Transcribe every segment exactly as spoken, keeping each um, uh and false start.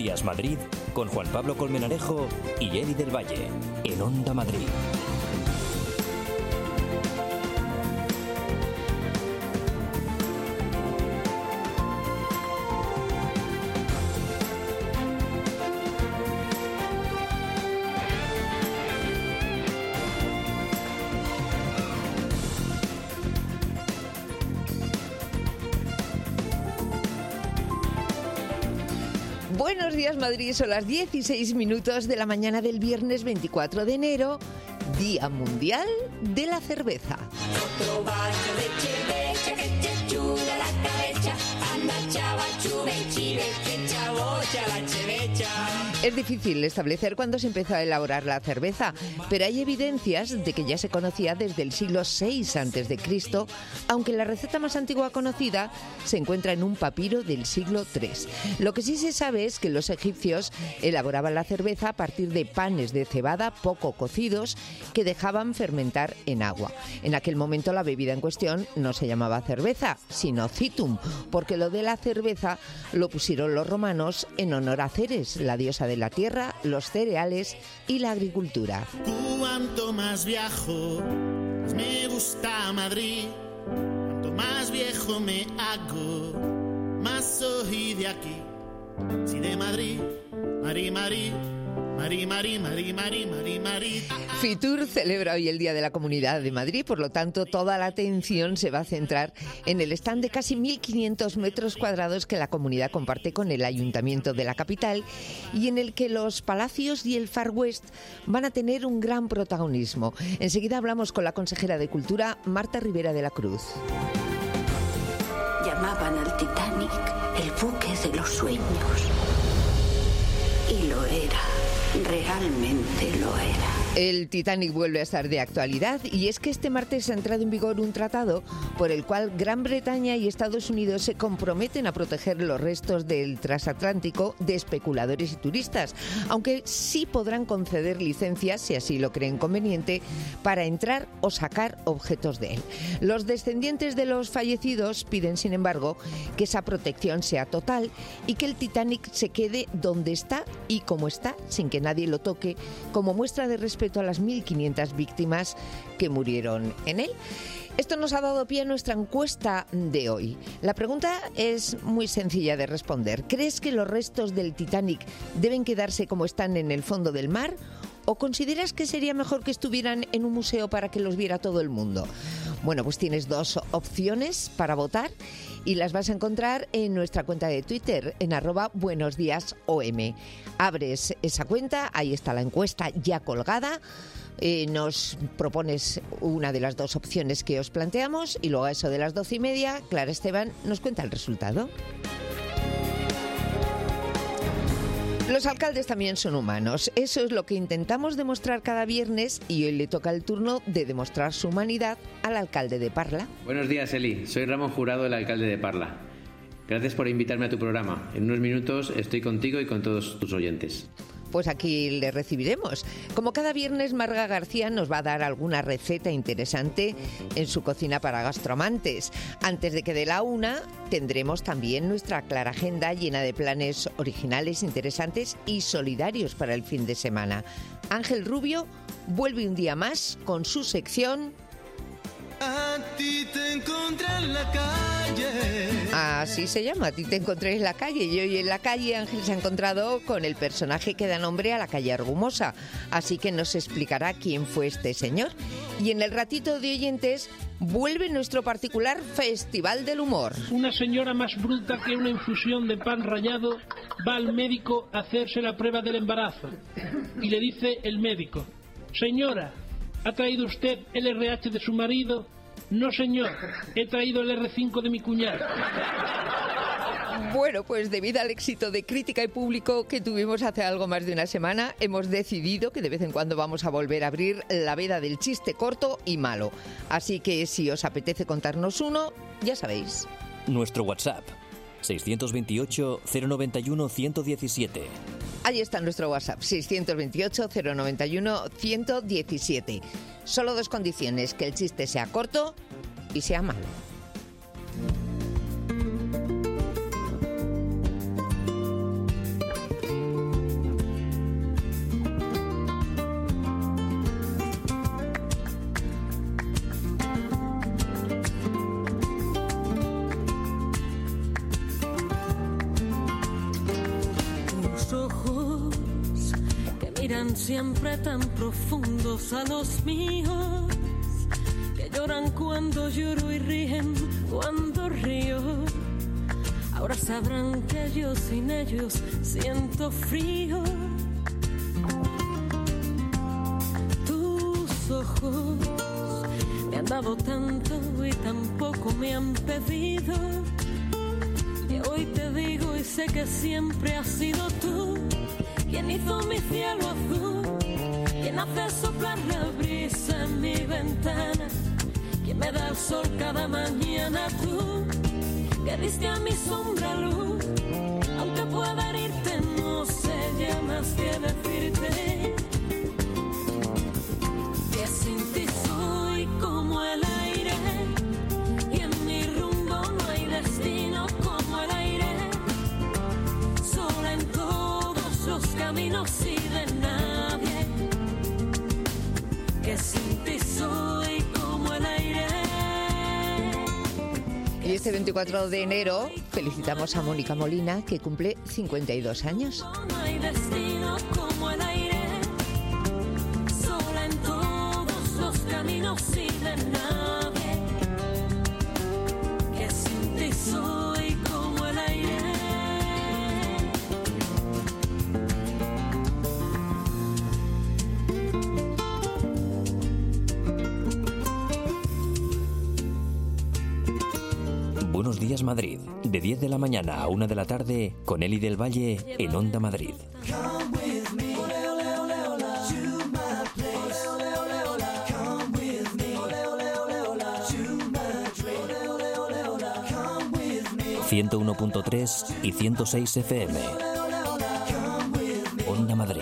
Días Madrid con Juan Pablo Colmenarejo y Eli del Valle en Onda Madrid. Buenos días, Madrid. Son las dieciséis minutos de la mañana del viernes veinticuatro de enero, Día Mundial de la Cerveza. Otro vaso de chevecha que te chula la cabeza. Anda, chava, chuve, chive, que chavocha la chevecha. Es difícil establecer cuándo se empezó a elaborar la cerveza, pero hay evidencias de que ya se conocía desde el siglo seis antes de Cristo, aunque la receta más antigua conocida se encuentra en un papiro del siglo tres. Lo que sí se sabe es que los egipcios elaboraban la cerveza a partir de panes de cebada poco cocidos que dejaban fermentar en agua. En aquel momento la bebida en cuestión no se llamaba cerveza, sino citum, porque lo de la cerveza lo pusieron los romanos en honor a Ceres, la diosa de la tierra, los cereales y la agricultura. Cuanto más viajo, más me gusta Madrid. Cuanto más viejo me hago, más soy de aquí. Si de Madrid, Mari, Mari, Mari, Mari, Mari, Mari, Mari, Mari. Fitur celebra hoy el Día de la Comunidad de Madrid, por lo tanto toda la atención se va a centrar en el stand de casi mil quinientos metros cuadrados que la comunidad comparte con el Ayuntamiento de la capital y en el que los palacios y el Far West van a tener un gran protagonismo. Enseguida hablamos con la consejera de Cultura, Marta Rivera de la Cruz. Llamaban al Titanic el buque de los sueños. Y lo era. Realmente lo era. El Titanic vuelve a estar de actualidad y es que este martes ha entrado en vigor un tratado por el cual Gran Bretaña y Estados Unidos se comprometen a proteger los restos del transatlántico de especuladores y turistas, aunque sí podrán conceder licencias, si así lo creen conveniente, para entrar o sacar objetos de él. Los descendientes de los fallecidos piden, sin embargo, que esa protección sea total y que el Titanic se quede donde está y como está, sin que nadie lo toque, como muestra de respeto a las mil quinientas víctimas que murieron en él. Esto nos ha dado pie a nuestra encuesta de hoy. La pregunta es muy sencilla de responder. ¿Crees que los restos del Titanic deben quedarse como están en el fondo del mar? ¿O consideras que sería mejor que estuvieran en un museo para que los viera todo el mundo? Bueno, pues tienes dos opciones para votar y las vas a encontrar en nuestra cuenta de Twitter, en arroba buenos días O M. Abres esa cuenta, ahí está la encuesta ya colgada. Eh, nos propones una de las dos opciones que os planteamos y luego a eso de las doce y media, Clara Esteban nos cuenta el resultado. Los alcaldes también son humanos. Eso es lo que intentamos demostrar cada viernes y hoy le toca el turno de demostrar su humanidad al alcalde de Parla. Buenos días, Eli. Soy Ramón Jurado, el alcalde de Parla. Gracias por invitarme a tu programa. En unos minutos estoy contigo y con todos tus oyentes. Pues aquí le recibiremos. Como cada viernes, Marga García nos va a dar alguna receta interesante en su cocina para gastroamantes. Antes de que dé la una, tendremos también nuestra clara agenda llena de planes originales, interesantes y solidarios para el fin de semana. Ángel Rubio vuelve un día más con su sección... A ti te encontré en la calle. Así se llama, A ti te encontré en la calle. Y hoy en la calle Ángel se ha encontrado con el personaje que da nombre a la calle Argumosa. Así que nos explicará quién fue este señor. Y en el ratito de oyentes vuelve nuestro particular Festival del Humor. Una señora más bruta que una infusión de pan rallado va al médico a hacerse la prueba del embarazo. Y le dice el médico: señora, ¿ha traído usted el erre hache de su marido? No, señor, he traído el erre cinco de mi cuñado. Bueno, pues debido al éxito de crítica y público que tuvimos hace algo más de una semana, hemos decidido que de vez en cuando vamos a volver a abrir la veda del chiste corto y malo. Así que si os apetece contarnos uno, ya sabéis. Nuestro WhatsApp, seiscientos veintiocho, cero noventa y uno, ciento diecisiete. Ahí está nuestro WhatsApp, seiscientos veintiocho, cero noventa y uno, ciento diecisiete. Solo dos condiciones, que el chiste sea corto y sea malo. miran siempre tan profundos a los míos, que lloran cuando lloro y ríen cuando río. Ahora sabrán que yo sin ellos siento frío. Tus ojos me han dado tanto y tampoco me han pedido. Y hoy te digo y sé que siempre has sido tú quien hizo mi cielo azul, quien hace soplar la brisa en mi ventana, quien me da el sol cada mañana. Tú que diste a mi sombra luz, aunque pueda herirte, no sé ya más que decirte que sin ti soy como el aire, y en mi rumbo no hay destino como el aire, sola en todos los caminos y de nadie, que sin ti soy como el aire. Y este veinticuatro de enero felicitamos a Mónica Molina, que cumple cincuenta y dos años. No hay destino como el aire, sola en todos los caminos y de nadie, que sin ti soy como el aire. Buenos días Madrid, de diez de la mañana a una de la tarde, con Eli del Valle en Onda Madrid. ciento uno punto tres y ciento seis F M. Onda Madrid.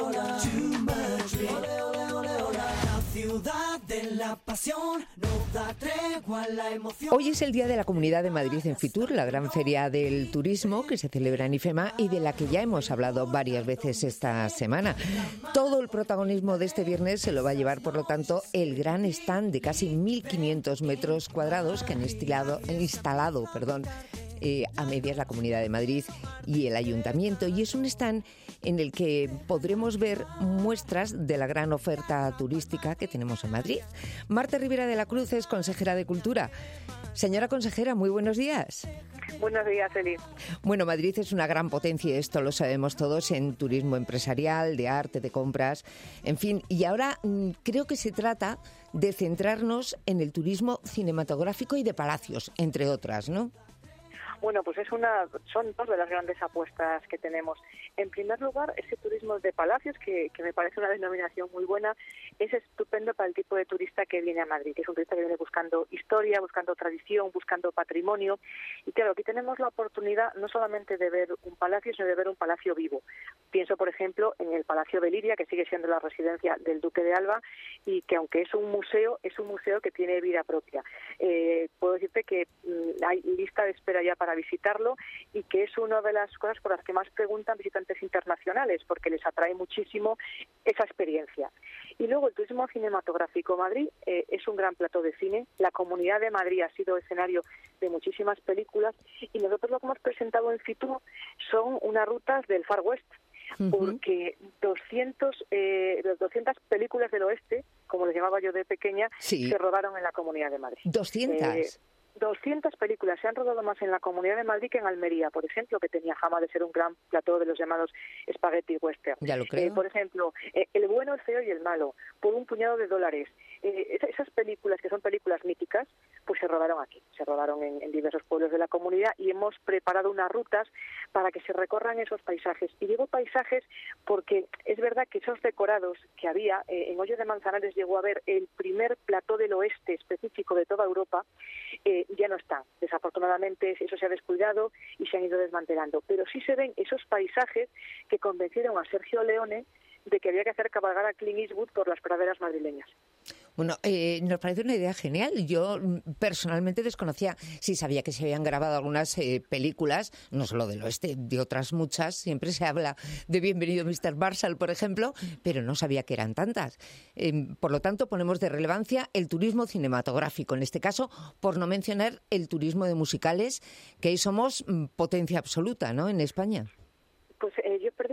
Hoy es el Día de la Comunidad de Madrid en Fitur, la gran feria del turismo que se celebra en IFEMA y de la que ya hemos hablado varias veces esta semana. Todo el protagonismo de este viernes se lo va a llevar, por lo tanto, el gran stand de casi mil quinientos metros cuadrados que han instalado, instalado perdón, eh, a medias la Comunidad de Madrid y el Ayuntamiento. Y es un stand en el que podremos ver muestras de la gran oferta turística que tenemos en Madrid. Marta Rivera de la Cruz es consejera de Cultura. Señora consejera, muy buenos días. Buenos días, Eli. Bueno, Madrid es una gran potencia, esto lo sabemos todos, en turismo empresarial, de arte, de compras, en fin. Y ahora mmm, creo que se trata de centrarnos en el turismo cinematográfico y de palacios, entre otras, ¿no? Bueno, pues es una, son dos de las grandes apuestas que tenemos. En primer lugar, ese turismo de palacios, que, que me parece una denominación muy buena, es estupendo para el tipo de turista que viene a Madrid, que es un turista que viene buscando historia, buscando tradición, buscando patrimonio. Y claro, aquí tenemos la oportunidad no solamente de ver un palacio, sino de ver un palacio vivo. Pienso, por ejemplo, en el Palacio de Liria, que sigue siendo la residencia del Duque de Alba, y que aunque es un museo, es un museo que tiene vida propia. Eh, puedo decirte que mmm, hay lista de espera ya para visitarlo y que es una de las cosas por las que más preguntan visitantes internacionales, porque les atrae muchísimo esa experiencia. Y luego el turismo cinematográfico. Madrid eh, es un gran plató de cine, la Comunidad de Madrid ha sido escenario de muchísimas películas y nosotros lo que hemos presentado en Fitur son unas rutas del Far West, uh-huh. porque doscientos, eh, doscientas películas del oeste, como les llamaba yo de pequeña, sí. se rodaron en la Comunidad de Madrid. ¿doscientas? Eh, doscientas películas se han rodado más en la Comunidad de Madrid que en Almería, por ejemplo, que tenía fama de ser un gran plató de los llamados spaghetti western. Ya lo creo. Eh, por ejemplo, eh, El bueno, el feo y el malo, por un puñado de dólares. Eh, esas películas, que son películas míticas, pues se rodaron aquí, se rodaron en, en diversos pueblos de la comunidad y hemos preparado unas rutas para que se recorran esos paisajes. Y digo paisajes porque es verdad que esos decorados que había, eh, en Hoyo de Manzanares llegó a haber el primer plató del oeste específico de toda Europa, eh, ya no están. Desafortunadamente eso se ha descuidado y se han ido desmantelando. Pero sí se ven esos paisajes que convencieron a Sergio Leone de que había que hacer cabalgar a Clint Eastwood por las praderas madrileñas. Bueno, eh, nos parece una idea genial. Yo personalmente desconocía, sí sabía que se habían grabado algunas eh, películas, no solo del oeste, de otras muchas. Siempre se habla de Bienvenido mister Marshall, por ejemplo, pero no sabía que eran tantas. Eh, por lo tanto, ponemos de relevancia el turismo cinematográfico, en este caso, por no mencionar el turismo de musicales, que ahí somos potencia absoluta, ¿no?, en España. Pues eh, yo precisamente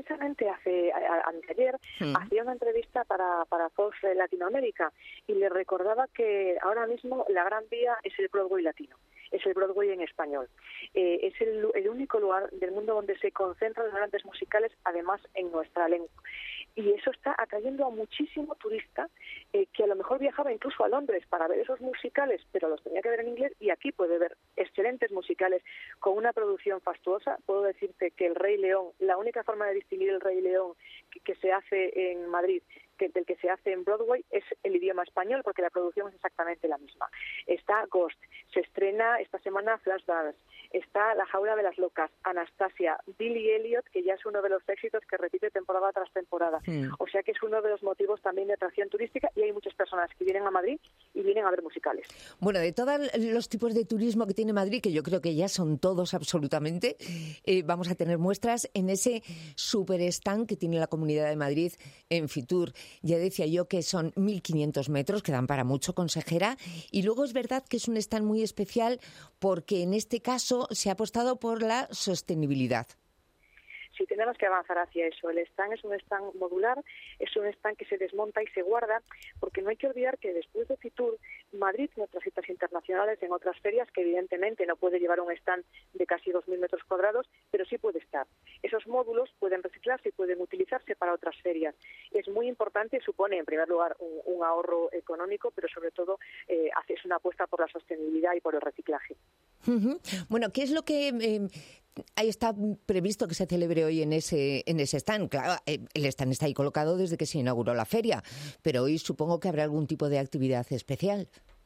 precisamente hace a, anteayer mm. hacía una entrevista para, para Fox Latinoamérica y le recordaba que ahora mismo la Gran Vía es el Broadway latino. Es el Broadway en español. Eh, es el, el único lugar del mundo donde se concentran los grandes musicales, además en nuestra lengua. Y eso está atrayendo a muchísimo turista eh, que a lo mejor viajaba incluso a Londres para ver esos musicales, pero los tenía que ver en inglés, y aquí puede ver excelentes musicales con una producción fastuosa. Puedo decirte que El Rey León, la única forma de distinguir El Rey León que, que se hace en Madrid que, del que se hace en Broadway es el idioma español, porque la producción es exactamente la misma. Está Ghost, se estrena esta semana Flashdance, está La Jaula de las Locas, Anastasia, Billy Elliot, que ya es uno de los éxitos que repite temporada tras temporada. Sí. O sea que es uno de los motivos también de atracción turística, y hay muchas personas que vienen a Madrid y vienen a ver musicales. Bueno, de todos los tipos de turismo que tiene Madrid, que yo creo que ya son todos absolutamente, eh, vamos a tener muestras en ese super stand que tiene la Comunidad de Madrid en Fitur. Ya decía yo que son mil quinientos metros, que dan para mucho, consejera, y luego es verdad que es un stand muy especial porque en este caso se ha apostado por la sostenibilidad. Sí, tenemos que avanzar hacia eso. El stand es un stand modular, es un stand que se desmonta y se guarda, porque no hay que olvidar que después de Fitur, Madrid tiene otras citas internacionales en otras ferias que evidentemente no puede llevar un stand de casi dos mil metros cuadrados, pero sí puede estar. Esos módulos pueden reciclarse y pueden utilizarse para otras ferias. Es muy importante y supone, en primer lugar, un, un ahorro económico, pero sobre todo eh, es una apuesta por la sostenibilidad y por el reciclaje. Uh-huh. Bueno, ¿qué es lo que eh, ahí está previsto que se celebre hoy en ese en ese stand? Claro, el stand está ahí colocado desde que se inauguró la feria, pero hoy supongo que habrá algún tipo de actividad especial.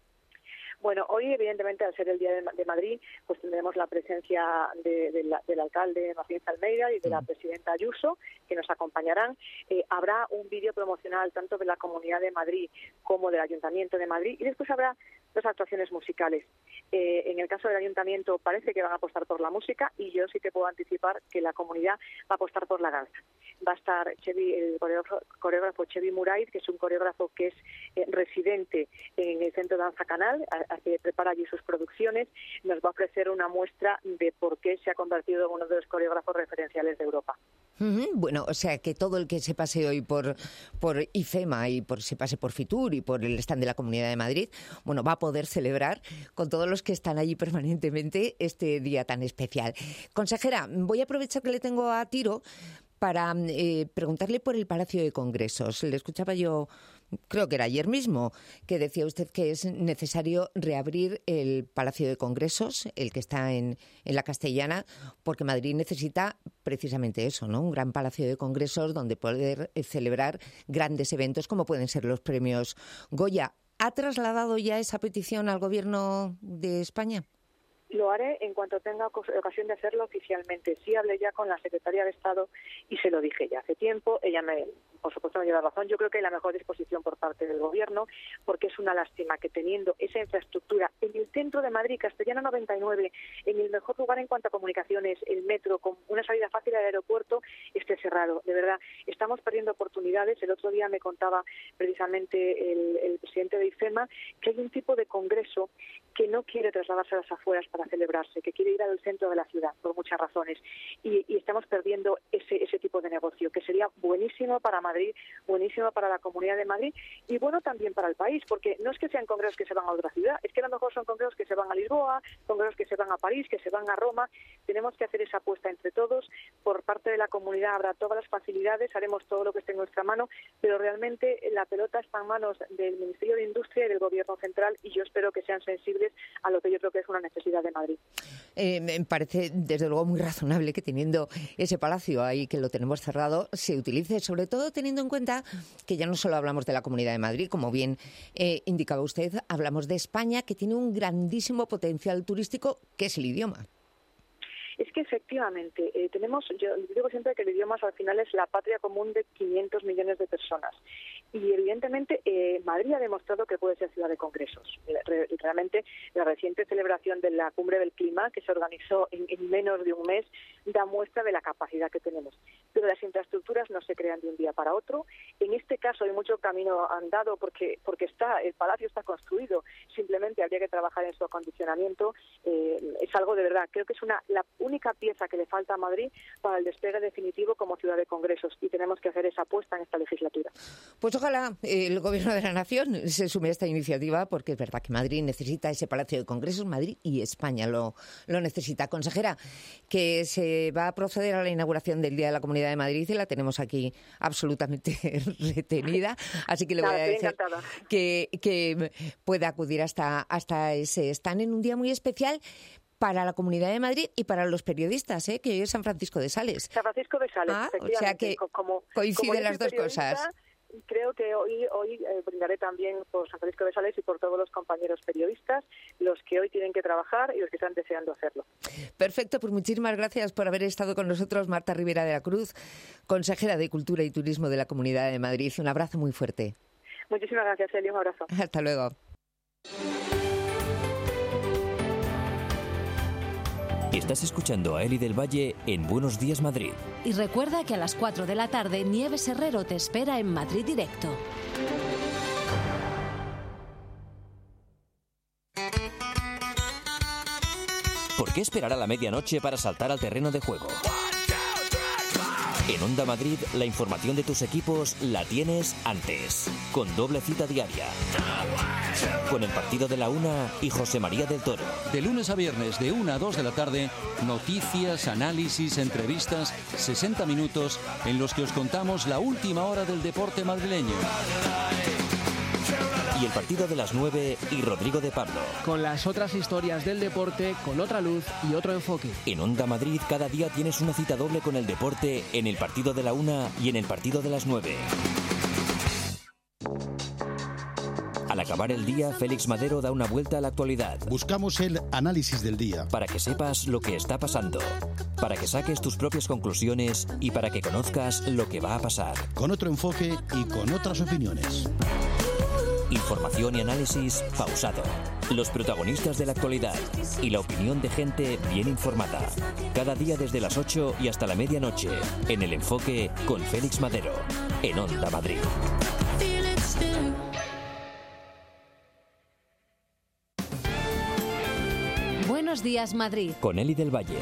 Bueno, hoy evidentemente al ser el Día de Madrid, pues tendremos la presencia de, de la, del alcalde Martín Almeida y de la presidenta Ayuso, que nos acompañarán. Eh, habrá un vídeo promocional tanto de la Comunidad de Madrid como del Ayuntamiento de Madrid, y después habrá dos actuaciones musicales. Eh, en el caso del Ayuntamiento parece que van a apostar por la música, y yo sí que puedo anticipar que la comunidad va a apostar por la danza. Va a estar Chevy, el coreógrafo, coreógrafo Chevy Muraid, que es un coreógrafo que es eh, residente en el Centro Danza Canal, a, a que prepara allí sus producciones. Nos va a ofrecer una muestra de por qué se ha convertido en uno de los coreógrafos referenciales de Europa. Uh-huh. Bueno, o sea que todo el que se pase hoy por por IFEMA y por se pase por Fitur y por el stand de la Comunidad de Madrid, bueno, va a poder celebrar con todos los que están allí permanentemente este día tan especial. Consejera, voy a aprovechar que le tengo a tiro para eh, preguntarle por el Palacio de Congresos. Le escuchaba yo, creo que era ayer mismo, que decía usted que es necesario reabrir el Palacio de Congresos, el que está en, en la Castellana, porque Madrid necesita precisamente eso, ¿no? Un gran Palacio de Congresos donde poder celebrar grandes eventos como pueden ser los premios Goya. ¿Ha trasladado ya esa petición al Gobierno de España? Lo haré en cuanto tenga ocasión de hacerlo oficialmente. Sí hablé ya con la Secretaría de Estado y se lo dije ya hace tiempo. Ella me, por supuesto, me lleva razón. Yo creo que hay la mejor disposición por parte del Gobierno, porque es una lástima que teniendo esa infraestructura en el centro de Madrid, Castellana noventa y nueve, en el mejor lugar en cuanto a comunicaciones, el metro, con una salida fácil al aeropuerto, esté cerrado. De verdad, estamos perdiendo oportunidades. El otro día me contaba precisamente el, el presidente de IFEMA que hay un tipo de congreso que no quiere trasladarse a las afueras para celebrarse, que quiere ir al centro de la ciudad por muchas razones, y, y estamos perdiendo ese ese tipo de negocio, que sería buenísimo para Madrid, buenísimo para la Comunidad de Madrid y bueno también para el país, porque no es que sean congresos que se van a otra ciudad, es que a lo mejor son congresos que se van a Lisboa, congresos que se van a París, que se van a Roma. Tenemos que hacer esa apuesta entre todos. Por parte de la comunidad habrá todas las facilidades, haremos todo lo que esté en nuestra mano, pero realmente la pelota está en manos del Ministerio de Industria y del Gobierno Central, y yo espero que sean sensibles a lo que yo creo que es una necesidad de Madrid. Eh, me parece desde luego muy razonable que teniendo ese palacio ahí, que lo tenemos cerrado, se utilice, sobre todo teniendo en cuenta que ya no solo hablamos de la Comunidad de Madrid, como bien eh, indicaba usted, hablamos de España, que tiene un grandísimo potencial turístico, que es el idioma. Es que efectivamente eh, tenemos, yo digo siempre que el idioma al final es la patria común de quinientos millones de personas, y evidentemente eh, Madrid ha demostrado que puede ser ciudad de congresos. Re, realmente la reciente celebración de la Cumbre del Clima, que se organizó en, en menos de un mes, da muestra de la capacidad que tenemos. pero las infraestructuras no se crean de un día para otro. En este caso hay mucho camino andado porque porque está el palacio está construido, simplemente habría que trabajar en su acondicionamiento. Eh, es algo de verdad, creo que es una la única pieza que le falta a Madrid para el despegue definitivo como ciudad de congresos, y tenemos que hacer esa apuesta en esta legislatura. Pues ojalá el Gobierno de la Nación se sume a esta iniciativa, porque es verdad que Madrid necesita ese Palacio de Congresos, Madrid y España lo, lo necesita. Consejera, que se va a proceder a la inauguración del Día de la Comunidad de Madrid y la tenemos aquí absolutamente retenida, así que le voy Nada, a decir encantada. que, que puede acudir hasta, hasta ese stand en un día muy especial para la Comunidad de Madrid y para los periodistas, ¿eh? Que hoy es San Francisco de Sales. San Francisco de Sales, ah, efectivamente. O sea que como, coinciden como las dos cosas. Creo que hoy hoy eh, brindaré también por San Francisco de Sales y por todos los compañeros periodistas, los que hoy tienen que trabajar y los que están deseando hacerlo. Perfecto, pues muchísimas gracias por haber estado con nosotros, Marta Rivera de la Cruz, consejera de Cultura y Turismo de la Comunidad de Madrid. Un abrazo muy fuerte. Muchísimas gracias, Eli, un abrazo. Hasta luego. Estás escuchando a Eli del Valle en Buenos Días Madrid. Y recuerda que a las cuatro de la tarde Nieves Herrero te espera en Madrid Directo. ¿Por qué esperar a la medianoche para saltar al terreno de juego? En Onda Madrid, la información de tus equipos la tienes antes, con doble cita diaria. Con el partido de la una y José María del Toro. De lunes a viernes, de una a dos de la tarde, noticias, análisis, entrevistas, sesenta minutos en los que os contamos la última hora del deporte madrileño. Y el partido de las nueve y Rodrigo de Pablo. Con las otras historias del deporte, con otra luz y otro enfoque. En Onda Madrid cada día tienes una cita doble con el deporte en el partido de la una y en el partido de las nueve. Al acabar el día, Félix Madero da una vuelta a la actualidad. Buscamos el análisis del día. Para que sepas lo que está pasando, para que saques tus propias conclusiones y para que conozcas lo que va a pasar. Con otro enfoque y con otras opiniones. Información y análisis pausado. Los protagonistas de la actualidad y la opinión de gente bien informada. Cada día desde las ocho y hasta la medianoche. En El Enfoque con Félix Madero. En Onda Madrid. Buenos días, Madrid. Con Eli del Valle.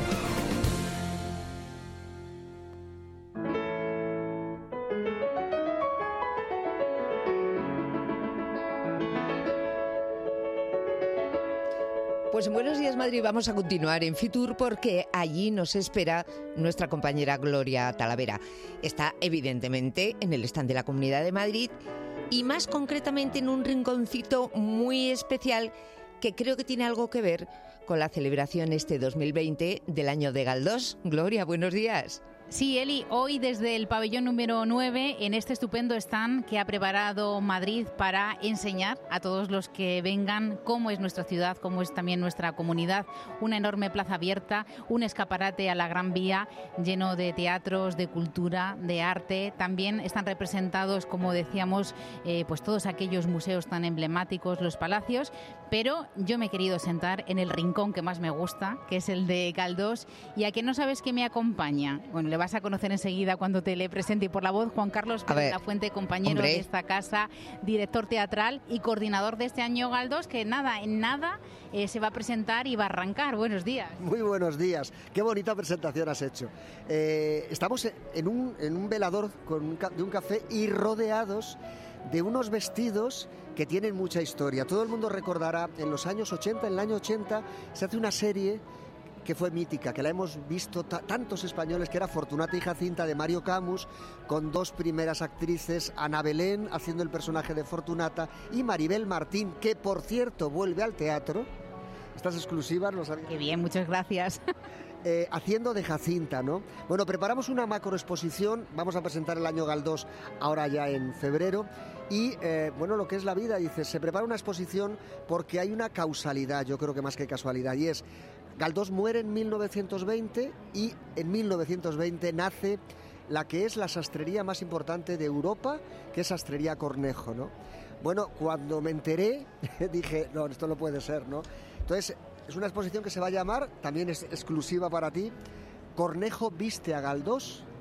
Pues en Buenos Días Madrid vamos a continuar en Fitur porque allí nos espera nuestra compañera Gloria Talavera. Está evidentemente en el stand de la Comunidad de Madrid y más concretamente en un rinconcito muy especial que creo que tiene algo que ver con la celebración este dos mil veinte del año de Galdós. Gloria, buenos días. Sí, Eli, hoy desde el pabellón número nueve, en este estupendo stand que ha preparado Madrid para enseñar a todos los que vengan cómo es nuestra ciudad, cómo es también nuestra comunidad. Una enorme plaza abierta, un escaparate a la Gran Vía lleno de teatros, de cultura, de arte. También están representados, como decíamos, eh, pues todos aquellos museos tan emblemáticos, los palacios. Pero yo me he querido sentar en el rincón que más me gusta, que es el de Galdós. ¿Y a que no sabes que me acompaña? Bueno, le vas a conocer enseguida cuando te le presente. Y por la voz, Juan Carlos Pérez de la Fuente, compañero hombre. de esta casa, director teatral y coordinador de este año Galdós, que nada, en nada eh, se va a presentar y va a arrancar. Buenos días. Muy buenos días. Qué bonita presentación has hecho. Eh, estamos en un, en un velador con un, de un café y rodeados de unos vestidos que tienen mucha historia. Todo el mundo recordará, en los años ochenta, en el año ochenta, se hace una serie que fue mítica, que la hemos visto ta- tantos españoles, que era Fortunata y Jacinta de Mario Camus, con dos primeras actrices, Ana Belén haciendo el personaje de Fortunata y Maribel Martín, que por cierto vuelve al teatro. Estas exclusivas, ¿lo sabéis? Qué bien, muchas gracias. Eh, haciendo de Jacinta, ¿no? Bueno, preparamos una macroexposición, vamos a presentar el año Galdós ahora ya en febrero y, eh, bueno, lo que es la vida, dice, se prepara una exposición porque hay una causalidad, yo creo que más que casualidad, y es, Galdós muere en mil novecientos veinte y en mil novecientos veinte nace la que es la sastrería más importante de Europa, que es Sastrería Cornejo, ¿no? Bueno, cuando me enteré, dije, no, esto no puede ser, ¿no? Entonces, es una exposición que se va a llamar, también es exclusiva para ti, Cornejo viste a Galdós.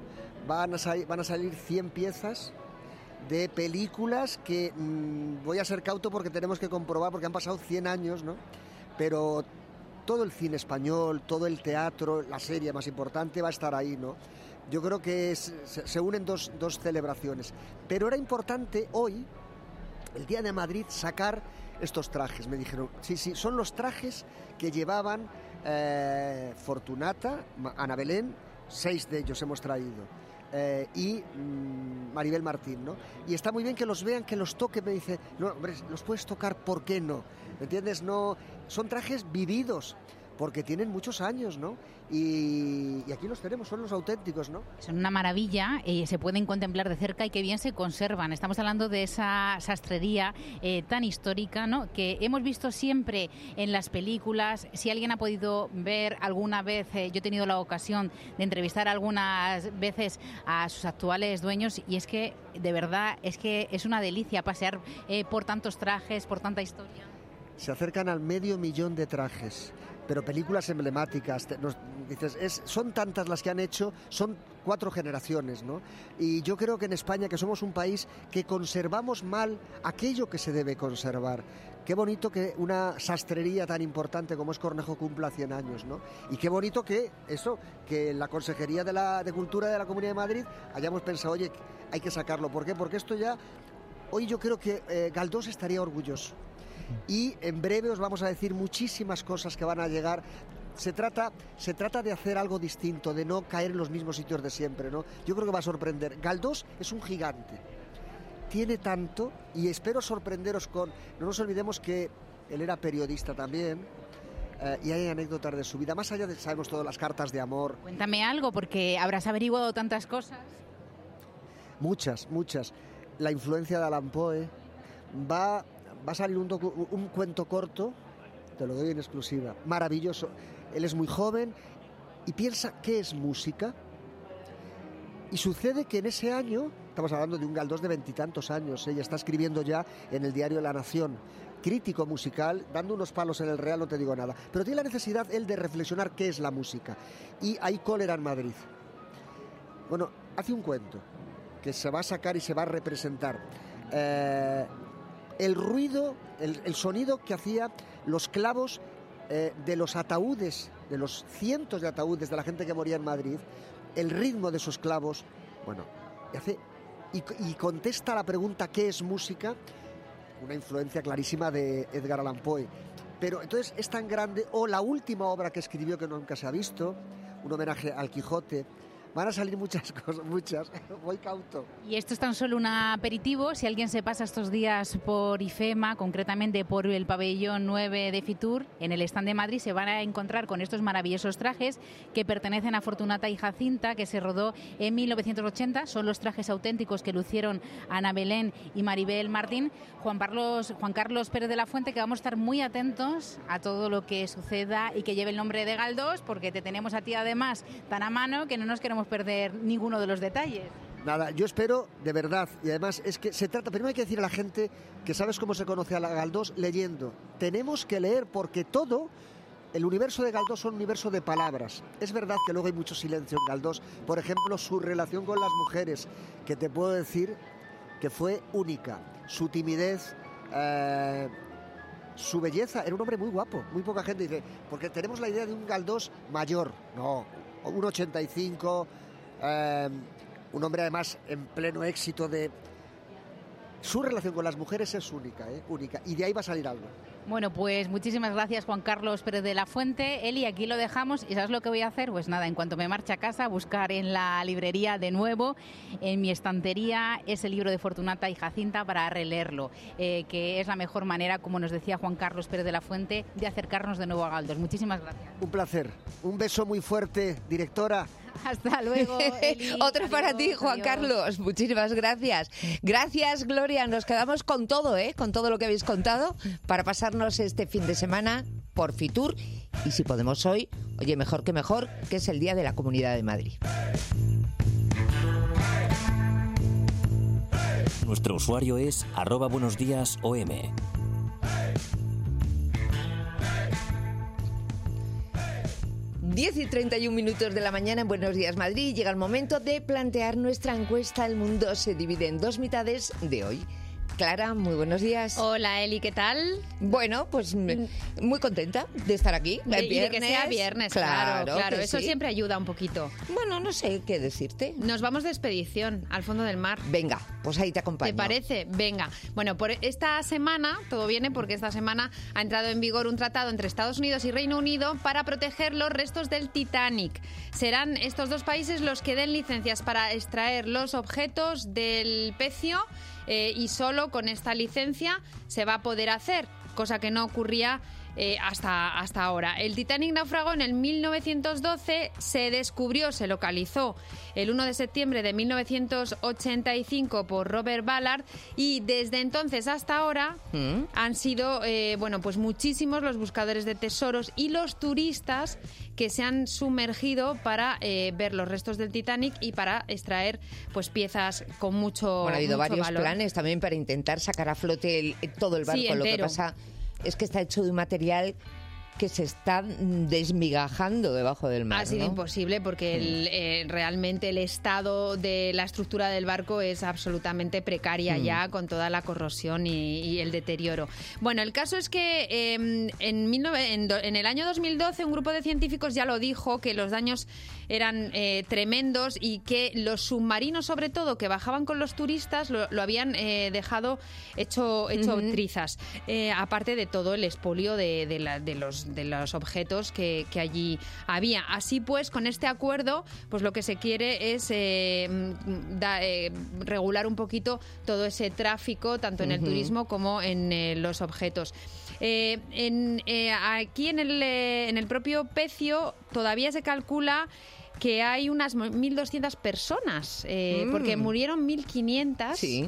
van a, sal- van a salir cien piezas de películas que mmm, voy a ser cauto porque tenemos que comprobar, porque han pasado cien años, ¿no? Pero todo el cine español, todo el teatro, la serie más importante va a estar ahí, ¿no? Yo creo que es, se, se unen dos, dos celebraciones. Pero era importante hoy, el Día de Madrid, sacar estos trajes. Me dijeron, sí, sí, son los trajes que llevaban eh, Fortunata, Ana Belén, seis de ellos hemos traído, eh, y mmm, Maribel Martín, ¿no? Y está muy bien que los vean, que los toquen. Me dice, no, hombre, los puedes tocar, ¿por qué no? ¿Me entiendes? No, son trajes vividos, porque tienen muchos años, ¿no? Y, y aquí los tenemos, son los auténticos, ¿no? Son una maravilla, eh, se pueden contemplar de cerca y qué bien se conservan. Estamos hablando de esa sastrería eh, tan histórica, ¿no?, que hemos visto siempre en las películas. Si alguien ha podido ver alguna vez, eh, yo he tenido la ocasión de entrevistar algunas veces a sus actuales dueños, y es que, de verdad, es que es una delicia pasear eh, por tantos trajes, por tanta historia. Se acercan al medio millón de trajes, pero películas emblemáticas. Te, nos, dices, es, son tantas las que han hecho, son cuatro generaciones, ¿no? Y yo creo que en España, que somos un país que conservamos mal aquello que se debe conservar. Qué bonito que una sastrería tan importante como es Cornejo cumpla cien años, ¿no? Y qué bonito que eso, que la Consejería de, la, de Cultura de la Comunidad de Madrid hayamos pensado, oye, hay que sacarlo. ¿Por qué? Porque esto ya... Hoy yo creo que eh, Galdós estaría orgulloso. Y en breve os vamos a decir muchísimas cosas que van a llegar. Se trata, se trata de hacer algo distinto, de no caer en los mismos sitios de siempre, ¿no? Yo creo que va a sorprender. Galdós es un gigante. Tiene tanto, y espero sorprenderos con... No nos olvidemos que él era periodista también, eh, y hay anécdotas de su vida. Más allá de, sabemos todas las cartas de amor. Cuéntame algo, porque habrás averiguado tantas cosas. Muchas, muchas. La influencia de Allan Poe. Va... Va a salir un, docu- un cuento corto, te lo doy en exclusiva, maravilloso. Él es muy joven y piensa qué es música. Y sucede que en ese año, estamos hablando de un Galdós de veintitantos años, ella está escribiendo ya en el diario La Nación, crítico musical, dando unos palos en el Real, no te digo nada. Pero tiene la necesidad él de reflexionar qué es la música. Y hay cólera en Madrid. Bueno, hace un cuento que se va a sacar y se va a representar. Eh... El ruido, el, el sonido que hacía los clavos eh, de los ataúdes, de los cientos de ataúdes de la gente que moría en Madrid, el ritmo de esos clavos, bueno, y, hace, y, y contesta la pregunta ¿qué es música? Una influencia clarísima de Edgar Allan Poe. Pero entonces es tan grande, o la última obra que escribió que nunca se ha visto, un homenaje al Quijote. Van a salir muchas cosas, muchas. Voy cauto. Y esto es tan solo un aperitivo. Si alguien se pasa estos días por IFEMA, concretamente por el pabellón nueve de Fitur, en el stand de Madrid, se van a encontrar con estos maravillosos trajes que pertenecen a Fortunata y Jacinta, que se rodó en mil novecientos ochenta. Son los trajes auténticos que lucieron Ana Belén y Maribel Martín. Juan Carlos, Juan Carlos Pérez de la Fuente, que vamos a estar muy atentos a todo lo que suceda y que lleve el nombre de Galdós, porque te tenemos a ti además tan a mano que no nos queremos perder ninguno de los detalles. Nada, yo espero, de verdad, y además es que se trata, primero hay que decir a la gente que sabes cómo se conoce a la Galdós leyendo. Tenemos que leer porque todo, el universo de Galdós son un universo de palabras. Es verdad que luego hay mucho silencio en Galdós, por ejemplo, su relación con las mujeres, que te puedo decir que fue única. Su timidez, eh, su belleza, era un hombre muy guapo, muy poca gente dice, porque tenemos la idea de un Galdós mayor, no, un ochenta y cinco, eh, un hombre además en pleno éxito de... Su relación con las mujeres es única, ¿eh? única, y de ahí va a salir algo. Bueno, pues muchísimas gracias, Juan Carlos Pérez de la Fuente. Eli, aquí lo dejamos, y ¿sabes lo que voy a hacer? Pues nada, en cuanto me marche a casa, buscar en la librería de nuevo, en mi estantería, ese libro de Fortunata y Jacinta para releerlo, eh, que es la mejor manera, como nos decía Juan Carlos Pérez de la Fuente, de acercarnos de nuevo a Galdós. Muchísimas gracias. Un placer. Un beso muy fuerte, directora. Hasta luego, Eli. Otro para Adiós, ti, Juan adiós. Carlos. Muchísimas gracias. Gracias, Gloria. Nos quedamos con todo, ¿eh? Con todo lo que habéis contado para pasarnos este fin de semana por Fitur. Y si podemos hoy, oye, mejor que mejor, que es el Día de la Comunidad de Madrid. Nuestro usuario es arroba buenos días O M. diez y treinta y un minutos de la mañana en Buenos Días Madrid. Llega el momento de plantear nuestra encuesta. El mundo se divide en dos mitades de hoy. Clara, muy buenos días. Hola, Eli, ¿qué tal? Bueno, pues muy contenta de estar aquí. De, y de que sea viernes, claro, claro. claro eso sí. Siempre ayuda un poquito. Bueno, no sé qué decirte. Nos vamos de expedición al fondo del mar. Venga, pues ahí te acompaño. ¿Te parece? Venga. Bueno, por esta semana, todo viene porque esta semana ha entrado en vigor un tratado entre Estados Unidos y Reino Unido para proteger los restos del Titanic. Serán estos dos países los que den licencias para extraer los objetos del pecio. Eh, y solo con esta licencia se va a poder hacer, cosa que no ocurría eh, hasta, hasta ahora. El Titanic naufragó en el mil novecientos doce, se descubrió, se localizó el uno de septiembre de mil novecientos ochenta y cinco por Robert Ballard y desde entonces hasta ahora ¿Mm? han sido eh, bueno, pues muchísimos los buscadores de tesoros y los turistas que se han sumergido para eh, ver los restos del Titanic y para extraer pues piezas con mucho Bueno, ha habido mucho varios valor. planes también para intentar sacar a flote el, todo el barco. Sí, Lo que pasa es que está hecho de un material que se está desmigajando debajo del mar. Ha sido ¿no? imposible porque el, eh, realmente el estado de la estructura del barco es absolutamente precaria mm. ya, con toda la corrosión y, y el deterioro. Bueno, el caso es que eh, en, mil nove- en, do- en el año dos mil doce un grupo de científicos ya lo dijo, que los daños eran eh, tremendos y que los submarinos, sobre todo, que bajaban con los turistas, lo, lo habían eh, dejado hecho, hecho uh-huh. trizas. Eh, aparte de todo el expolio de, de, la, de los de los objetos que, que allí había. Así pues, con este acuerdo, pues lo que se quiere es eh, da, eh, regular un poquito todo ese tráfico, tanto en uh-huh. el turismo como en eh, los objetos. Eh, en, eh, aquí en el, eh, en el propio pecio todavía se calcula que hay unas mil doscientas personas, eh, mm. porque murieron mil quinientas. Sí.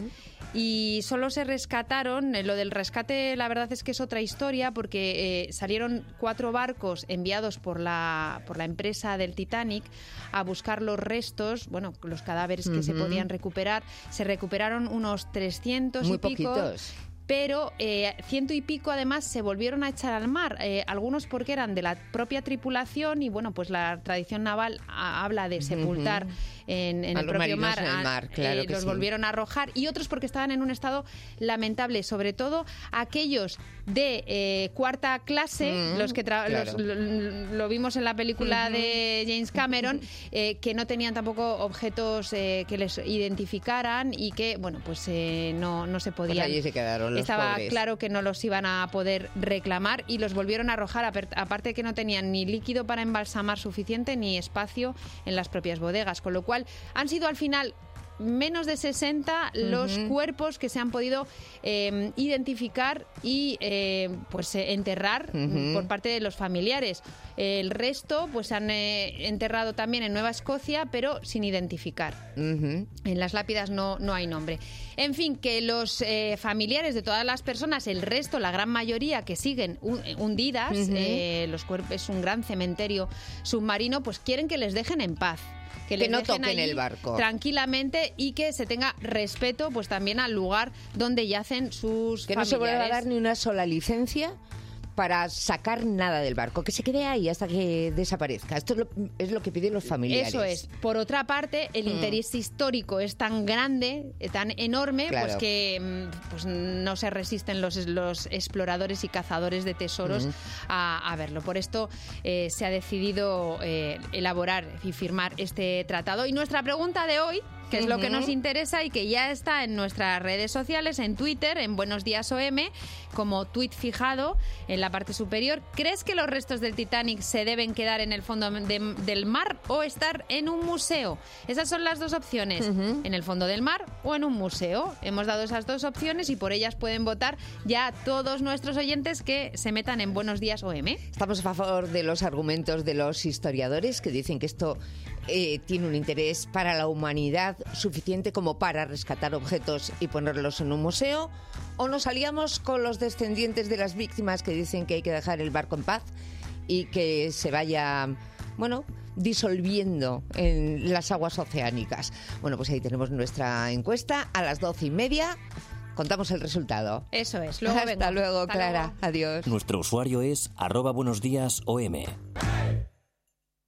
Y solo se rescataron, lo del rescate la verdad es que es otra historia, porque eh, salieron cuatro barcos enviados por la, por la empresa del Titanic a buscar los restos, bueno, los cadáveres que uh-huh. se podían recuperar. Se recuperaron unos trescientos Muy y pico. Poquitos. Pero eh, ciento y pico además se volvieron a echar al mar, eh, algunos porque eran de la propia tripulación y bueno, pues la tradición naval a, habla de sepultar uh-huh. en, en el propio mar, en el mar claro eh, que los sí. volvieron a arrojar, y otros porque estaban en un estado lamentable, sobre todo aquellos de eh, cuarta clase, uh-huh. los que tra- claro. los, lo, lo vimos en la película uh-huh. de James Cameron, eh, que no tenían tampoco objetos eh, que les identificaran y que bueno, pues eh, no, no se podían. Pues allí se quedaron. Estaba pobres. claro que no los iban a poder reclamar y los volvieron a arrojar, aparte de que no tenían ni líquido para embalsamar suficiente ni espacio en las propias bodegas, con lo cual han sido al final menos de sesenta uh-huh. los cuerpos que se han podido eh, identificar y eh, pues eh, enterrar uh-huh. por parte de los familiares. El resto pues se han eh, enterrado también en Nueva Escocia, pero sin identificar. Uh-huh. En las lápidas no, no hay nombre. En fin, que los eh, familiares de todas las personas, el resto, la gran mayoría que siguen hundidas, uh-huh. eh, los cuerpos, es un gran cementerio submarino, pues quieren que les dejen en paz. Que, que les no dejen toquen el barco tranquilamente y que se tenga respeto pues también al lugar donde yacen sus que familiares. No se vuelva a dar ni una sola licencia para sacar nada del barco, que se quede ahí hasta que desaparezca. Esto es lo, es lo que piden los familiares. Eso es. Por otra parte, el mm. interés histórico es tan grande, tan enorme, claro. pues que pues no se resisten los, los exploradores y cazadores de tesoros mm. a, a verlo. Por esto eh, se ha decidido eh, elaborar y firmar este tratado. Y nuestra pregunta de hoy, que es uh-huh. lo que nos interesa y que ya está en nuestras redes sociales, en Twitter, en Buenos Días O M, como tweet fijado en la parte superior. ¿Crees que los restos del Titanic se deben quedar en el fondo de, del mar o estar en un museo? Esas son las dos opciones, uh-huh. en el fondo del mar o en un museo. Hemos dado esas dos opciones y por ellas pueden votar ya todos nuestros oyentes que se metan en Buenos Días O M. Estamos a favor de los argumentos de los historiadores que dicen que esto eh, tiene un interés para la humanidad suficiente como para rescatar objetos y ponerlos en un museo, o nos aliamos con los descendientes de las víctimas que dicen que hay que dejar el barco en paz y que se vaya, bueno, disolviendo en las aguas oceánicas. Bueno, pues ahí tenemos nuestra encuesta. A las doce y media contamos el resultado. Eso es. Luego Hasta vengo. luego, Hasta Clara. luego. Adiós. Nuestro usuario es arroba buenos días O M.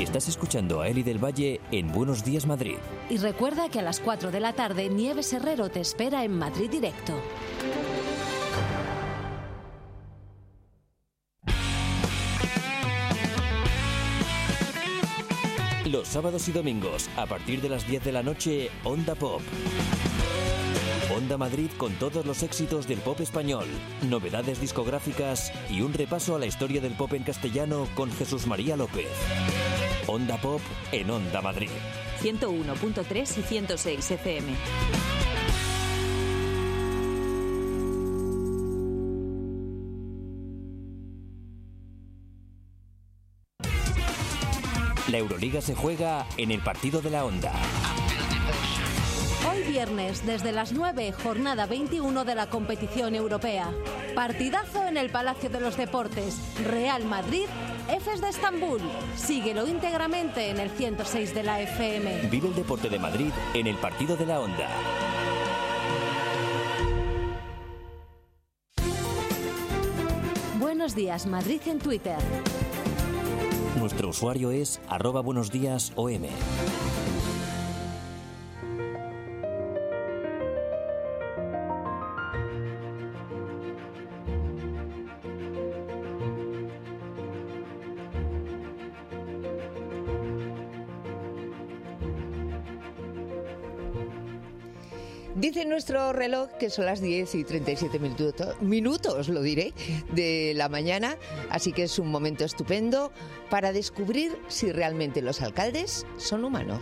Estás escuchando a Eli del Valle en Buenos Días Madrid. Y recuerda que a las cuatro de la tarde Nieves Herrero te espera en Madrid Directo. Los sábados y domingos, a partir de las diez de la noche, Onda Pop. Onda Madrid con todos los éxitos del pop español, novedades discográficas y un repaso a la historia del pop en castellano con Jesús María López. Onda Pop en Onda Madrid. ciento uno punto tres y ciento seis F M. La Euroliga se juega en el partido de la Onda. Hoy viernes, desde las nueve, jornada veintiuno de la competición europea. Partidazo en el Palacio de los Deportes. Real Madrid, Efes de Estambul. Síguelo íntegramente en el ciento seis de la F M. Vive el deporte de Madrid en el partido de la Onda. Buenos días, Madrid en Twitter. Nuestro usuario es arroba buenos días O M. Dice nuestro reloj que son las diez y treinta y siete minutos, minutos, lo diré, de la mañana, así que es un momento estupendo para descubrir si realmente los alcaldes son humanos.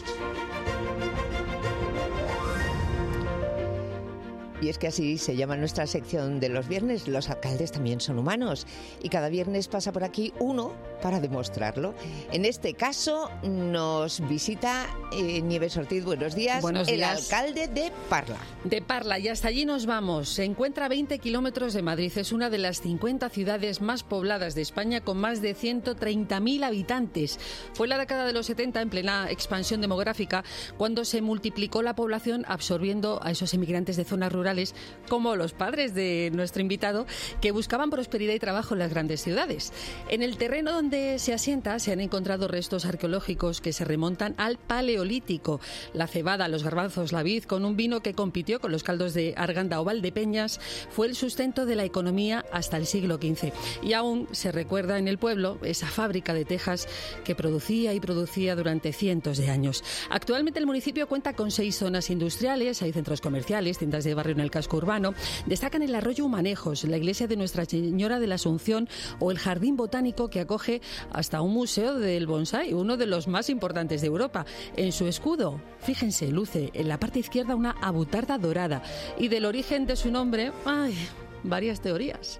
Y es que así se llama nuestra sección de los viernes. Los alcaldes también son humanos y cada viernes pasa por aquí uno para demostrarlo. En este caso nos visita eh, Nieves Ortiz. Buenos días. Buenos el días. alcalde de Parla. De Parla, y hasta allí nos vamos. Se encuentra a veinte kilómetros de Madrid. Es una de las cincuenta ciudades más pobladas de España, con más de ciento treinta mil habitantes. Fue en la década de los setenta, en plena expansión demográfica, cuando se multiplicó la población, absorbiendo a esos inmigrantes de zonas rurales, como los padres de nuestro invitado, que buscaban prosperidad y trabajo en las grandes ciudades. En el terreno donde se asienta se han encontrado restos arqueológicos que se remontan al Paleolítico. La cebada, los garbanzos, la vid, con un vino que compitió con los caldos de Arganda o Valdepeñas, fue el sustento de la economía hasta el siglo quince. Y aún se recuerda en el pueblo esa fábrica de tejas que producía y producía durante cientos de años. Actualmente el municipio cuenta con seis zonas industriales, hay centros comerciales, tiendas de barrio en el casco urbano. Destacan el arroyo Humanejos, la iglesia de Nuestra Señora de la Asunción o el jardín botánico, que acoge hasta un museo del bonsái, uno de los más importantes de Europa. En su escudo, fíjense, luce en la parte izquierda una abutarda dorada, y del origen de su nombre, hay varias teorías.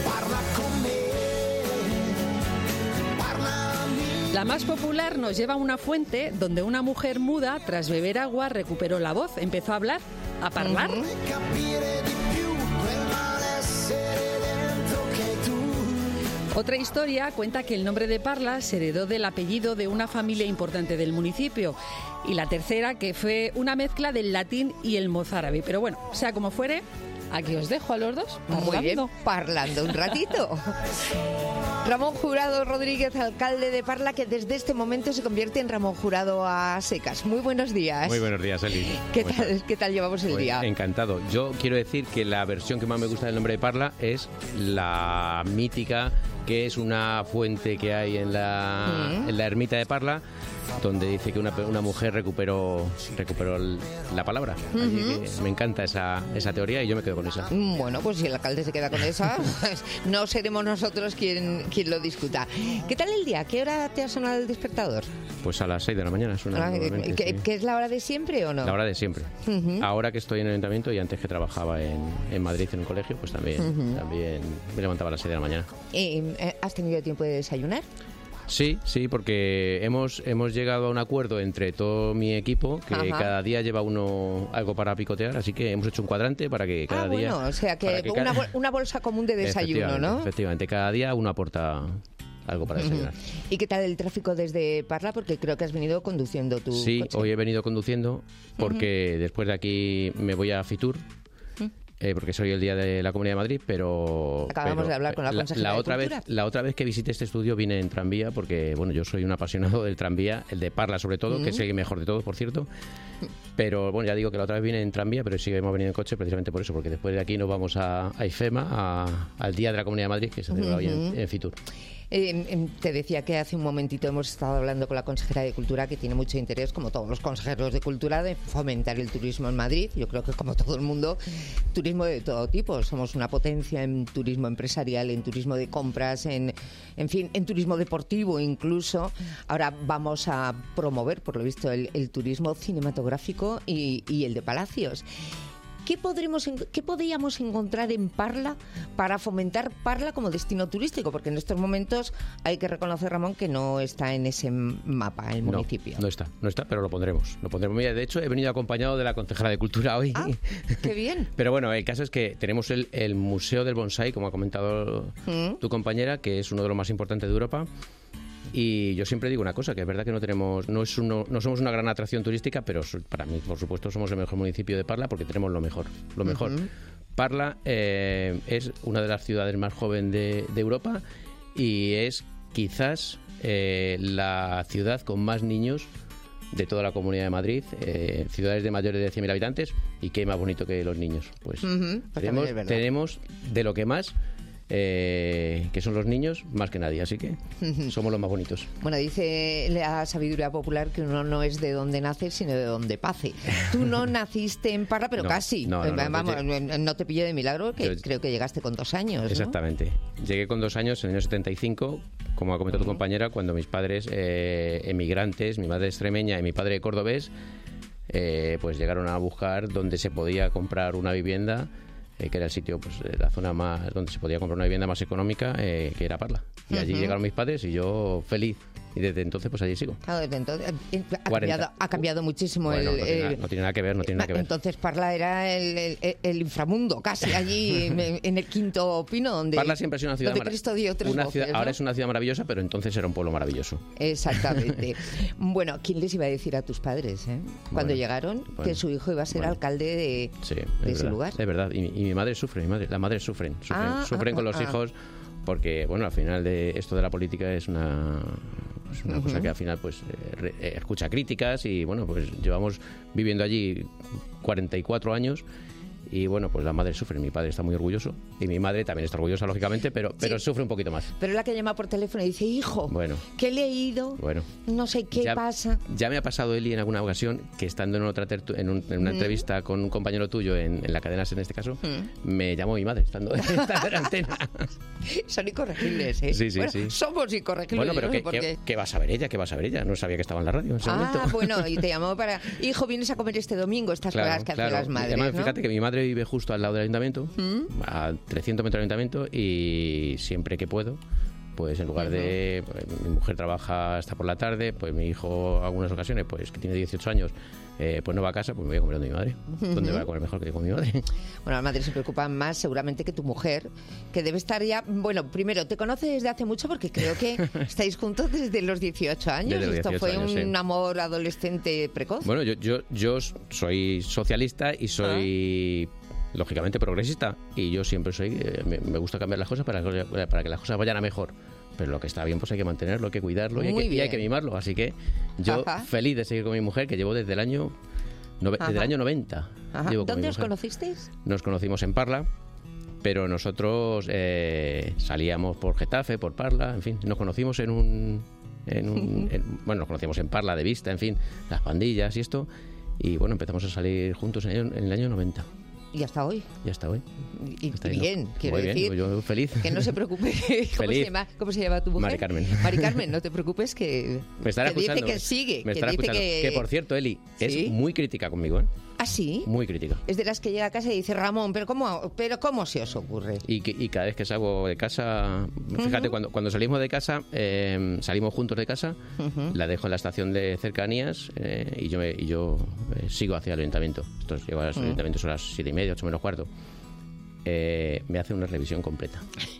La más popular nos lleva a una fuente donde una mujer muda, tras beber agua, recuperó la voz, empezó a hablar, a parlar. Uh-huh. Otra historia cuenta que el nombre de Parla se heredó del apellido de una familia importante del municipio. Y la tercera, que fue una mezcla del latín y el mozárabe. Pero bueno, sea como fuere, aquí os dejo a los dos parlando. Muy bien, parlando un ratito. Ramón Jurado Rodríguez, alcalde de Parla, que desde este momento se convierte en Ramón Jurado a secas. Muy buenos días. Muy buenos días, Eli. ¿Qué tal, ¿qué tal llevamos el pues, día? Encantado. Yo quiero decir que la versión que más me gusta del nombre de Parla es la mítica, que es una fuente que hay en la, ¿Mm? en la ermita de Parla, donde dice que una, una mujer recuperó recuperó el, la palabra. Uh-huh. Así que me encanta esa, esa teoría y yo me quedo con esa. Bueno, pues si el alcalde se queda con esa, no seremos nosotros quien, quien lo discuta. ¿Qué tal el día? ¿Qué hora te ha sonado el despertador? Pues a las seis de la mañana suena. Ah, ¿qué, sí. ¿Qué es la hora de siempre o no? La hora de siempre. Uh-huh. Ahora que estoy en el ayuntamiento y antes que trabajaba en, en Madrid en un colegio, pues también, uh-huh. también me levantaba a las seis de la mañana. Eh, ¿Has tenido tiempo de desayunar? Sí, sí, porque hemos hemos llegado a un acuerdo entre todo mi equipo, que Ajá. cada día lleva uno algo para picotear, así que hemos hecho un cuadrante para que cada ah, día... bueno, o sea, que, que una, cada... una bolsa común de desayuno, efectivamente, ¿no? Efectivamente, cada día uno aporta algo para desayunar. Uh-huh. ¿Y qué tal el tráfico desde Parla? Porque creo que has venido conduciendo tu Sí, coche. Hoy he venido conduciendo porque uh-huh. después de aquí me voy a Fitur. eh, porque soy el día de la Comunidad de Madrid, pero... Acabamos pero, de hablar con la consejera la, la de otra Cultura. vez La otra vez que visité este estudio vine en tranvía, porque, bueno, yo soy un apasionado del tranvía, el de Parla sobre todo, Mm. que es el mejor de todos, por cierto. Pero, bueno, ya digo que la otra vez vine en tranvía, pero sí hemos venido en coche precisamente por eso, porque después de aquí nos vamos a, a IFEMA, a- al Día de la Comunidad de Madrid, que se celebra hoy en, Ujú. en Fitur. Eh, em, te decía que hace un momentito hemos estado hablando con la consejera de Cultura, que tiene mucho interés, como todos los consejeros de Cultura, de fomentar el turismo en Madrid. Yo creo que, como todo el mundo, turismo de todo tipo. Somos una potencia en turismo empresarial, en turismo de compras, en, en fin, en turismo deportivo incluso. Ahora vamos a promover, por lo visto, el, el turismo cinematográfico y, y el de palacios. ¿Qué, podremos, en- ¿Qué podríamos encontrar en Parla para fomentar Parla como destino turístico? Porque en estos momentos hay que reconocer, Ramón, que no está en ese mapa el municipio. No, no está, no está, pero lo pondremos. Lo pondremos. Mira, de hecho, he venido acompañado de la concejala de Cultura hoy. Ah, ¡qué bien! Pero bueno, el caso es que tenemos el, el Museo del Bonsai, como ha comentado Mm. tu compañera, que es uno de los más importantes de Europa. Y yo siempre digo una cosa, que es verdad que no tenemos, no es uno, no somos una gran atracción turística, pero so- para mí, por supuesto, somos el mejor municipio de Parla porque tenemos lo mejor, lo mejor. Ujú. Parla eh, es una de las ciudades más jóvenes de, de Europa y es quizás eh, la ciudad con más niños de toda la Comunidad de Madrid, eh, ciudades de mayores de cien mil habitantes, y qué más bonito que los niños. Pues, Ujú, pues también tenemos, es verdad. tenemos de lo que más, eh, que son los niños, más que nadie, así que somos los más bonitos. Bueno, dice la sabiduría popular que uno no es de donde nace, sino de donde pase. Tú no naciste en Parla, pero No, casi. no, no, no, Vamos, yo no te pillé de milagro, que Yo- creo que llegaste con dos años, ¿no? Exactamente. Llegué con dos años en el año setenta y cinco, como ha comentado tu compañera, cuando mis padres eh, emigrantes, mi madre extremeña y mi padre cordobés, eh, pues llegaron a buscar donde se podía comprar una vivienda, eh, que era el sitio, pues eh, la zona más donde se podía comprar una vivienda más económica, eh, que era Parla. Y allí Ujú. llegaron mis padres y yo feliz. Y desde entonces, pues allí sigo. Claro, desde entonces eh, ha cuarenta. cambiado, ha cambiado muchísimo Bueno, el, no, tiene el- nada, no tiene nada que ver, no tiene nada que ver. Entonces Parla era el, el- el inframundo, casi allí en, en el quinto pino, donde, Parla siempre ha sido una ciudad, donde mara- Cristo dio tres una voces, ciudad- ¿no? ahora es una ciudad maravillosa, pero entonces era un pueblo maravilloso. Exactamente. Bueno, ¿quién les iba a decir a tus padres, eh? cuando Bueno, llegaron, que bueno, su hijo iba a ser bueno. alcalde de, Sí, de es ese verdad, lugar? es verdad. Y, mi- y mi madre sufre, mi madre, las madres sufren, sufren, Ah, sufren ah, con los ah. hijos porque, bueno, al final de esto de la política es una, es una cosa Ujú. que al final pues eh, re- eh, escucha críticas y, bueno, pues llevamos viviendo allí cuarenta y cuatro años. Y bueno, pues las madres sufren. Mi padre está muy orgulloso y mi madre también está orgullosa, lógicamente, pero, pero sufre un poquito más. Pero es la que llama por teléfono y dice, hijo, Bueno, que he leído, bueno. no sé qué Ya- pasa. Ya me ha pasado, Eli, en alguna ocasión que estando en, otra tertu- en, un- en una Mm. entrevista con un compañero tuyo en, en la cadena SER, en este caso, Mm. me llamó mi madre estando, estando en la antena. Son incorregibles, ¿eh? Sí, sí, Bueno, sí. Somos incorregibles. Bueno, pero yo no sé ¿qué, por qué, qué. qué va a saber ella? ¿Qué va a saber ella? No sabía que estaba en la radio en ese Ah, momento. bueno, y te llamó para... Hijo, vienes a comer este domingo, estas Claro, cosas que hacen claro. las madres, Además, ¿no? fíjate que mi madre vive justo al lado del ayuntamiento, ¿Mm? a trescientos metros del ayuntamiento, y siempre que puedo, pues en lugar de... pues, mi mujer trabaja hasta por la tarde, pues mi hijo, algunas ocasiones, pues que tiene dieciocho años, eh, pues no va a casa, pues me voy a comer donde mi madre. ¿Dónde Ujú. voy a comer mejor que con mi madre? Bueno, las madres se preocupan más seguramente que tu mujer, que debe estar ya... Bueno, primero, te conoce desde hace mucho porque creo que estáis juntos desde los dieciocho años. Desde los Esto dieciocho fue años, un sí. amor adolescente precoz. Bueno, yo, yo, yo soy socialista y soy... lógicamente progresista, y yo siempre soy eh, me, me gusta cambiar las cosas para, para que las cosas vayan a mejor, pero lo que está bien pues hay que mantenerlo, hay que cuidarlo y hay Muy que, y hay que bien. mimarlo, así que yo Ajá. feliz de seguir con mi mujer, que llevo desde el año nove- Ajá. desde el año noventa. Ajá. Llevo con mi ¿Dónde os mujer. conocisteis? Nos conocimos en Parla, pero nosotros eh, salíamos por Getafe, por Parla, en fin, nos conocimos en un, en un en- bueno, nos conocimos en Parla de vista, en fin, las pandillas y esto, y bueno, empezamos a salir juntos en el, en el año noventa. Y hasta hoy. Y hasta hoy. Y, Hasta y ahí, ¿no? bien, quiero Muy bien, decir. yo feliz. Que no se preocupe. ¿Cómo se, Feliz. llama, ¿Cómo se llama tu mujer? Mari Carmen. Mari Carmen, no te preocupes que, Me estará que dice escuchando. que sigue. Me que estará dice escuchando. que... Que, por cierto, Eli, ¿Sí? es muy crítica conmigo, ¿eh? ¿Ah, sí? Muy crítica. Es de las que llega a casa y dice, Ramón, ¿pero cómo, pero cómo se os ocurre? Y, que- y cada vez que salgo de casa, fíjate, Ujú. cuando, cuando salimos de casa, eh, salimos juntos de casa, Ujú. la dejo en la estación de cercanías eh, y yo, me- y yo eh, sigo hacia el ayuntamiento. Esto es, llego al Mm. ayuntamiento, son las siete y media, ocho menos cuarto. eh, me hace una revisión completa.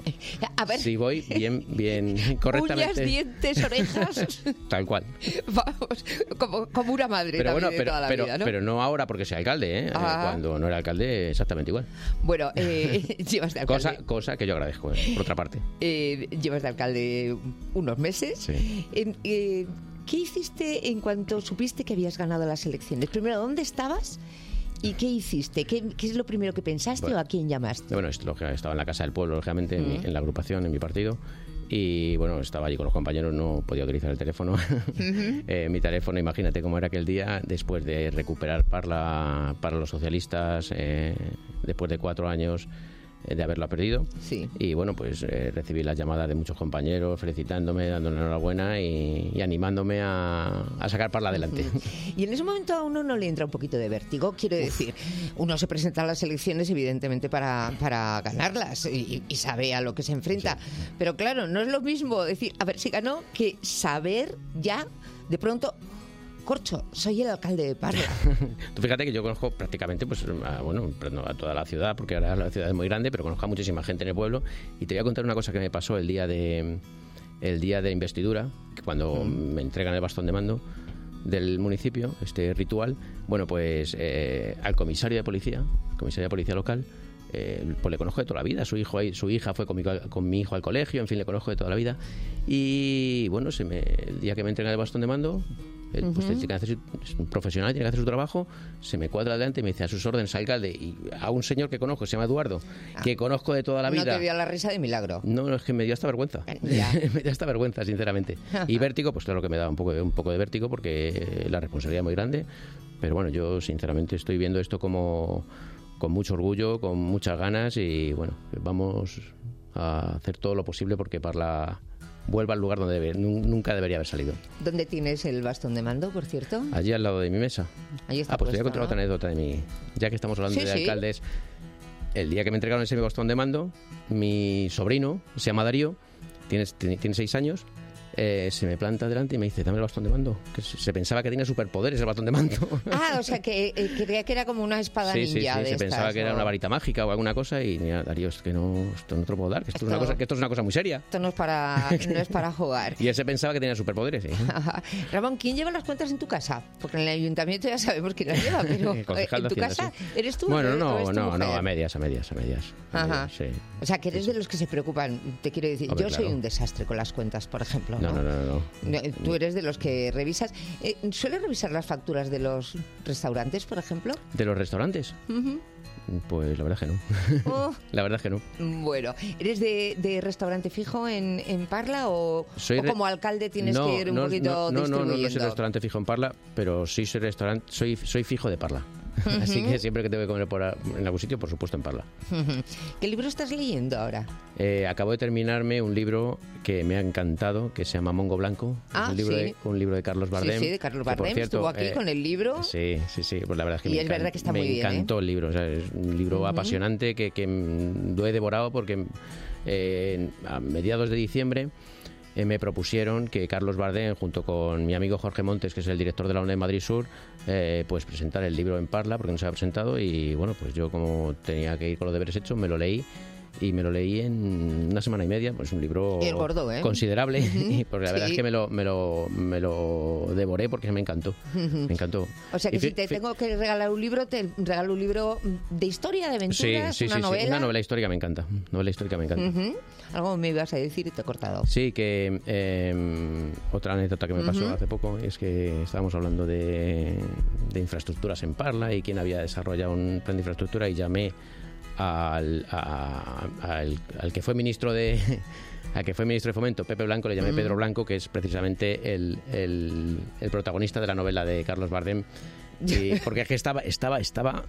A ver. Si voy bien, bien, correctamente. Uñas, dientes, orejas. Tal cual. Vamos, como, como una madre Pero también bueno, de pero, toda la pero, vida, ¿no? pero no ahora porque sea alcalde, ¿eh? Ah. Cuando no era alcalde, exactamente igual. Bueno, eh, llevas de alcalde... Cosa, cosa que yo agradezco, eh, por otra parte. Eh, llevas de alcalde unos meses. Sí. En- eh, ¿Qué hiciste en cuanto supiste que habías ganado las elecciones? Primero, ¿dónde estabas? ¿Y qué hiciste? ¿Qué, qué es lo primero que pensaste Bueno. o a quién llamaste? Bueno, esto, estaba en la Casa del Pueblo, lógicamente, en, mi- Mm. en la agrupación, en mi partido. Y bueno, estaba allí con los compañeros, no podía utilizar el teléfono. Eh, mi teléfono, imagínate cómo era aquel día, después de recuperar Parla para los socialistas, eh, después de cuatro años eh, de haberlo perdido. Sí. Y bueno, pues eh, recibí las llamadas de muchos compañeros felicitándome, dándole enhorabuena y, y animándome a, a sacar Parla adelante. Y en ese momento a uno no le entra un poquito de vértigo. Quiero decir, uno se presenta a las elecciones evidentemente para, para ganarlas y, y sabe a lo que se enfrenta. Pero claro, no es lo mismo decir, a ver si ganó, que saber ya de pronto... Corcho, soy el alcalde de Parla. Tú fíjate que yo conozco prácticamente, pues, a, bueno, pero no a toda la ciudad, porque ahora la ciudad es muy grande, pero conozco a muchísima gente en el pueblo. Y te voy a contar una cosa que me pasó el día de, el día de investidura, que cuando me entregan el bastón de mando del municipio, este ritual. Bueno, pues eh, al comisario de policía, comisario de policía local, eh, pues le conozco de toda la vida. Su hijo, ahí- su hija fue con mi, con mi hijo al colegio, en fin, le conozco de toda la vida. Y bueno, se me, el día que me entregan el bastón de mando, él, pues, Ujú. tiene que hacer su- es un profesional, tiene que hacer su trabajo, se me cuadra adelante y me dice a sus órdenes, alcalde, y a un señor que conozco, se llama Eduardo, que conozco de toda la No vida. te dio la risa de milagro. No, no, es que me dio hasta vergüenza. Ya. me dio hasta vergüenza, sinceramente. Y vértigo, pues claro que me da un poco de, un poco de vértigo porque la responsabilidad es muy grande. Pero bueno, yo sinceramente estoy viendo esto como con mucho orgullo, con muchas ganas y bueno, vamos a hacer todo lo posible porque Parla vuelva al lugar donde debe, nu- nunca debería haber salido. ¿Dónde tienes el bastón de mando, por cierto? Allí al lado de mi mesa. Ahí está Ah, pues te voy a puesto, contar ¿no? otra anécdota de mi... Ya que estamos hablando Sí, de sí. alcaldes, el día que me entregaron ese bastón de mando, mi sobrino, se llama Darío, tiene, tiene, tiene seis años, eh, se me planta delante y me dice, dame el bastón de mando. Que se, se pensaba que tenía superpoderes el bastón de mando. Ah, o sea, que eh, creía que era como una espada Sí, sí, sí, ninja de se estas, pensaba que era ¿no? una varita mágica o alguna cosa y mira, Darío, es que no, esto no te lo puedo dar, que esto, es una Esto- cosa, que esto es una cosa muy seria. Esto no es para, no es para jugar. Y él se pensaba que tenía superpoderes, sí. Ramón, ¿quién lleva las cuentas en tu casa? Porque en el ayuntamiento ya sabemos quién las lleva, pero El eh, concejal en de tu Hacienda, casa sí. eres tú. Bueno, ¿o no, es tu no, no, mujer? a medias, a medias, a medias. a Ajá. medias, sí. O sea, que eres de los que se preocupan. Te quiero decir, Hombre, yo soy claro. un desastre con las cuentas, por ejemplo. No, no, no, no. No, Tú eres de los que revisas. Eh, ¿Sueles revisar las facturas de los restaurantes, por ejemplo? ¿De los restaurantes? Ujú. Pues la verdad es que no. Oh, La verdad es que no. bueno, ¿eres de, de restaurante fijo en, en Parla o, Soy o re- como alcalde tienes no, que ir un no, poquito no, no, no, no, no soy distribuyendo? restaurante fijo en Parla, pero sí soy restaurante, soy, soy fijo de Parla. Así Ujú. que siempre que tengo que comer por, a- en algún sitio, por supuesto en Parla. ¿Qué libro estás leyendo ahora? Eh, acabo de terminarme un libro que me ha encantado, que se llama Mongo Blanco. Ah, un, libro sí. de, un libro de Carlos Bardem. Sí, sí, de Carlos que, por Bardem. cierto, Estuvo aquí eh, con el libro. Sí, sí, sí. Pues la verdad es que Y me, es encan- verdad que está me muy bien, ¿eh? encantó el libro. O sea, es un libro Ujú. apasionante que, que mm, lo he devorado porque eh, a mediados de diciembre eh, me propusieron que Carlos Bardem, junto con mi amigo Jorge Montes, que es el director de la UNED Madrid Sur, eh, pues presentar el libro en Parla, porque no se había presentado, y bueno, pues yo como tenía que ir con los deberes hechos, me lo leí, y me lo leí en una semana y media, pues un libro Y es gordo, ¿eh? considerable, porque la verdad Sí. es que me lo, me, lo, me lo devoré porque me encantó, me encantó. O sea que Y si fi- te fi- tengo que regalar un libro, te regalo un libro de historia, de Sí, aventuras, sí, una sí, sí, novela. una novela histórica me encanta, novela histórica me encanta. Ujú. Algo me ibas a decir y te he cortado. Sí, que eh, otra anécdota que me pasó Ujú. hace poco es que estábamos hablando de, de infraestructuras en Parla y quién había desarrollado un plan de infraestructura y llamé al, a- al, al que fue ministro de al que fue ministro de Fomento, Pepe Blanco, le llamé Mm. Pedro Blanco, que es precisamente el, el, el protagonista de la novela de Carlos Bardem. Y- porque es que estaba, estaba, estaba.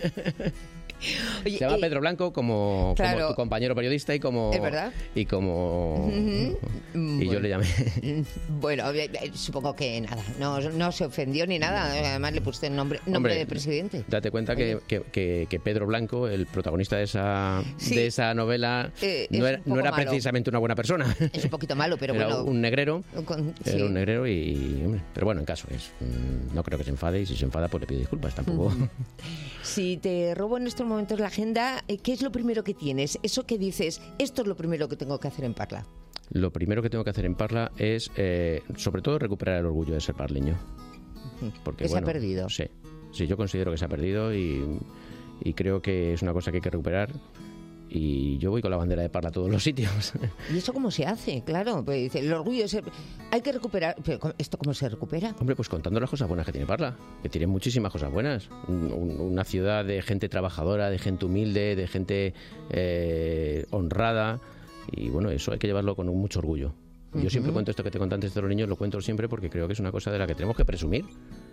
Oye, Se llama eh, Pedro Blanco como, claro. como tu compañero periodista y como. Es verdad. Y como. Ujú. Y yo le llamé. Bueno, eh, eh, supongo que nada, no, no se ofendió ni nada. Además le puse el nombre, nombre Hombre, de presidente. Date cuenta que, que, que- que Pedro Blanco, el protagonista de esa, Sí. de esa novela, Eh, es no un era, poco no era malo. precisamente una buena persona. Es un poquito malo, pero era bueno. un negrero. con- sí. Era un negrero y. hombre, pero bueno, en caso es. mm, No creo que se enfade y si se enfada enfada, pues le pido disculpas, tampoco. Si te robo en estos momentos la agenda, ¿qué es lo primero que tienes? Eso que dices, esto es lo primero que tengo que hacer en Parla. Lo primero que tengo que hacer en Parla es, eh, sobre todo, recuperar el orgullo de ser parleño. Porque, que bueno, se ha perdido. Sí, sí, yo considero que se ha perdido y, y creo que es una cosa que hay que recuperar. Y yo voy con la bandera de Parla a todos los sitios. ¿Y eso cómo se hace? Claro, pues dice, el orgullo es... Hay que recuperar... ¿Pero esto cómo se recupera? Hombre, pues contando las cosas buenas que tiene Parla, que tiene muchísimas cosas buenas. Un, un, una ciudad de gente trabajadora, de gente humilde, de gente eh, honrada. Y bueno, eso hay que llevarlo con mucho orgullo. Yo uh-huh. siempre cuento esto que te conté antes de los niños, lo cuento siempre porque creo que es una cosa de la que tenemos que presumir.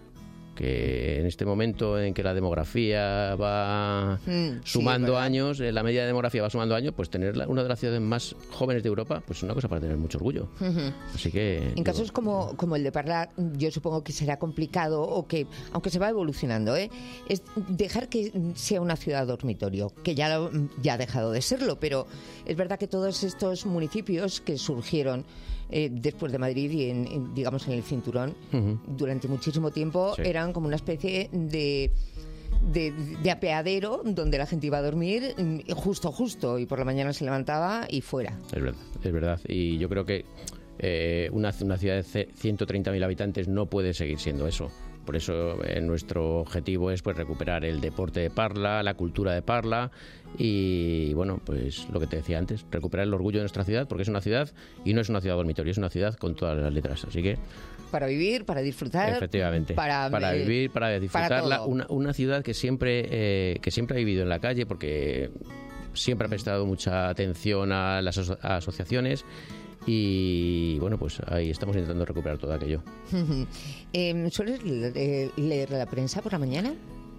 Que en este momento en que la demografía va mm, sumando sí, años, la media de demografía va sumando años, pues tener una de las ciudades más jóvenes de Europa, pues es una cosa para tener mucho orgullo. Uh-huh. Así que... En digo, casos como, como el de Parla, yo supongo que será complicado, o que, aunque se va evolucionando, ¿eh? es dejar que sea una ciudad dormitorio, que ya, ya ha dejado de serlo, pero es verdad que todos estos municipios que surgieron Eh, después de Madrid y en, en, digamos en el cinturón uh-huh. durante muchísimo tiempo sí. eran como una especie de, de de apeadero donde la gente iba a dormir justo justo y por la mañana se levantaba y fuera. Es verdad, es verdad y yo creo que eh, una, una ciudad de ciento treinta mil habitantes no puede seguir siendo eso. Por eso eh, nuestro objetivo es pues recuperar el deporte de Parla, la cultura de Parla y, bueno, pues lo que te decía antes, recuperar el orgullo de nuestra ciudad, porque es una ciudad y no es una ciudad dormitorio, es una ciudad con todas las letras. Así que... Para vivir, para disfrutar. Efectivamente. Para, para eh, vivir, para disfrutarla. Para una, una ciudad que siempre, eh, que siempre ha vivido en la calle porque siempre ha prestado mucha atención a las aso- a asociaciones. Y bueno, pues ahí estamos intentando recuperar todo aquello. eh, ¿Sueles leer, leer la prensa por la mañana?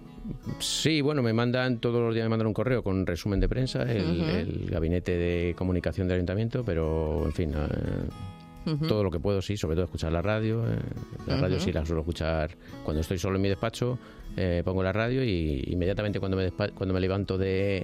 Sí, bueno, me mandan todos los días me mandan un correo con resumen de prensa, el, uh-huh. el gabinete de comunicación del ayuntamiento, pero en fin, eh, uh-huh. todo lo que puedo, sí, sobre todo escuchar la radio. Eh, la uh-huh. radio sí la suelo escuchar cuando estoy solo en mi despacho, eh, pongo la radio y inmediatamente cuando me, despa- cuando me levanto de,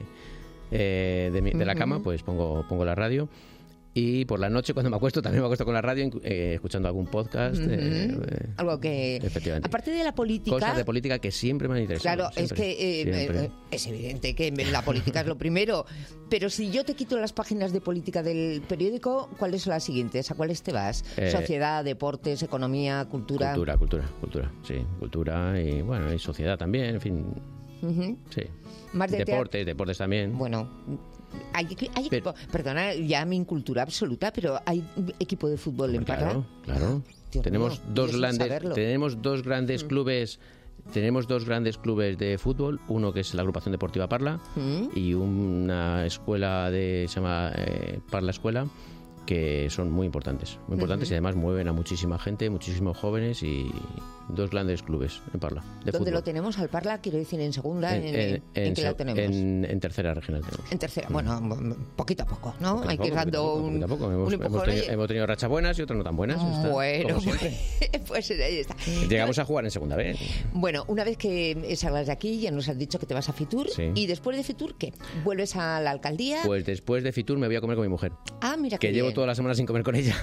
eh, de, mi, de la cama, uh-huh. pues pongo, pongo la radio. Y por la noche, cuando me acuesto, también me acuesto con la radio, eh, escuchando algún podcast. Uh-huh. eh, eh, Algo que... Efectivamente. Aparte de la política... Cosas de política que siempre me han interesado. Claro, siempre, es que eh, eh, es evidente que la política es lo primero. Pero si yo te quito las páginas de política del periódico, ¿cuáles son las siguientes? ¿A cuáles te vas? Eh, Sociedad, deportes, economía, cultura... Cultura, cultura, cultura, sí. Cultura y, bueno, y sociedad también, en fin. Uh-huh. Sí. Más de deportes, teatro. deportes también. Bueno... Hay, hay equipo, pero, perdona, ya mi incultura absoluta, pero hay equipo de fútbol en Parla. Claro, claro. Dios tenemos, mío, dos grandes, tenemos dos grandes mm. clubes, tenemos dos grandes clubes de fútbol, uno que es la agrupación deportiva Parla mm. y una escuela de se llama eh, Parla Escuela, que son muy importantes, muy importantes uh-huh. y además mueven a muchísima gente, muchísimos jóvenes y dos grandes clubes en Parla. De ¿Dónde fútbol. lo tenemos al Parla? Quiero decir, en segunda, en, en, en, ¿en qué en, lo tenemos? En, en tercera regional tenemos. En tercera, bueno, poquito a poco, ¿no? Poquito Hay que ir dando un, poco, poco. Hemos, un empujón. Hemos tenido, hemos tenido rachas buenas y otras no tan buenas. Está, bueno, pues ahí está. Llegamos a jugar en segunda vez. Bueno, una vez que salgas de aquí, ya nos has dicho que te vas a Fitur. Sí. ¿Y después de Fitur qué? ¿Vuelves a la alcaldía? Pues después de Fitur me voy a comer con mi mujer. Ah, mira que qué llevo bien. toda la semana sin comer con ella.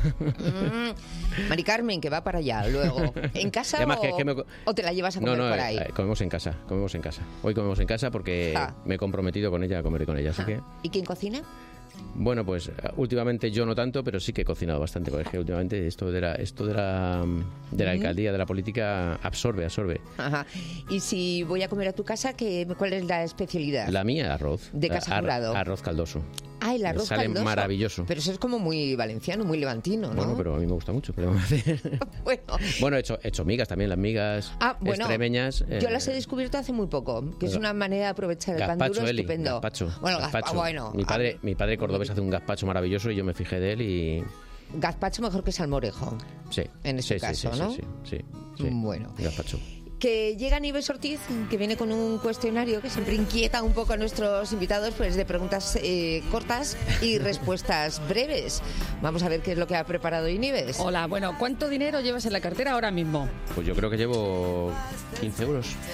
Mm, Mari Carmen, que va para allá luego. ¿En casa Además, o, que, que me... o te la llevas a comer no, no, por ahí? Eh, comemos en casa, comemos en casa. Hoy comemos en casa porque ah. me he comprometido con ella a comer con ella, así ah. que... ¿Y quién cocina? Bueno, pues últimamente yo no tanto, pero sí que he cocinado bastante, porque es que últimamente esto de la, esto de la, de la alcaldía, de la política, absorbe, absorbe. Ajá. Y si voy a comer a tu casa, ¿qué, ¿cuál es la especialidad? La mía, arroz. De Casa Jurado. Ar, arroz caldoso. Ah, el arroz sale caldoso. maravilloso. Pero eso es como muy valenciano, muy levantino, ¿no? Bueno, pero a mí me gusta mucho. ¿Qué le vamos a hacer? bueno, bueno, he hecho, he hecho migas también, las migas ah, bueno, extremeñas. Yo eh, las he descubierto hace muy poco, que es una manera de aprovechar el gazpacho, pan duro Eli, estupendo. Gazpacho, bueno, gazpacho. bueno. Mi padre, mi padre cordobés hace un gazpacho maravilloso y yo me fijé de él y... Gazpacho mejor que salmorejo. Sí. En este sí, caso, sí, ¿no? Sí, sí, sí, sí. Bueno. Gazpacho. Que llega Nieves Ortiz, que viene con un cuestionario que siempre inquieta un poco a nuestros invitados, pues de preguntas eh, cortas y respuestas breves. Vamos a ver qué es lo que ha preparado hoy Nieves. Hola, bueno, ¿cuánto dinero llevas en la cartera ahora mismo? Pues yo creo que llevo quince euros.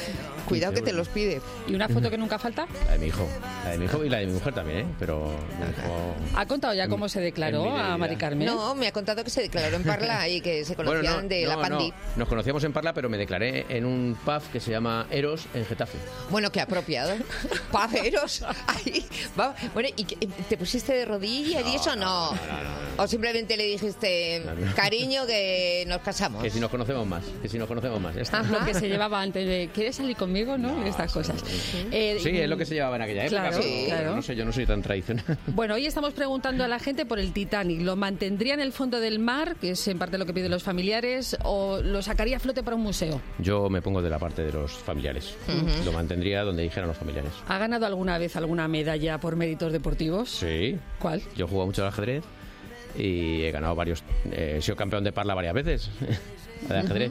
Cuidado que te los pide. ¿Y una foto que nunca falta? La de mi hijo. La de mi hijo y la de mi mujer también, ¿eh? Pero mi hijo... ¿Ha contado ya cómo se declaró a Mari Carmen? No, me ha contado que se declaró en Parla y que se conocían Bueno, no, de no, la pandi. no. Nos conocíamos en Parla, pero me declaré en un pub que se llama Eros en Getafe. Bueno, qué apropiado. Paveros. Ahí, va. Bueno, ¿y qué, te pusiste de rodillas y eso? No. No, no, no. O simplemente le dijiste, No, no. cariño, que nos casamos. Que si nos conocemos más, que si nos conocemos más. Ya está. Lo que se llevaba antes de ¿quieres salir conmigo? ¿No? Y estas cosas. Eh, Sí, es lo que se llevaba en aquella época. Claro, pero- claro. pero no sé, yo no soy tan tradicional. Bueno, hoy estamos preguntando a la gente por el Titanic. ¿Lo mantendría en el fondo del mar, que es en parte lo que piden los familiares, o lo sacaría a flote para un museo? Yo me pongo de la parte de los familiares. Ujú. Lo mantendría donde dijeran los familiares. ¿Ha ganado alguna vez alguna medalla por méritos deportivos? Sí. ¿Cuál? Yo he jugado mucho al ajedrez y he ganado varios. eh, he sido campeón de Parla varias veces de ajedrez.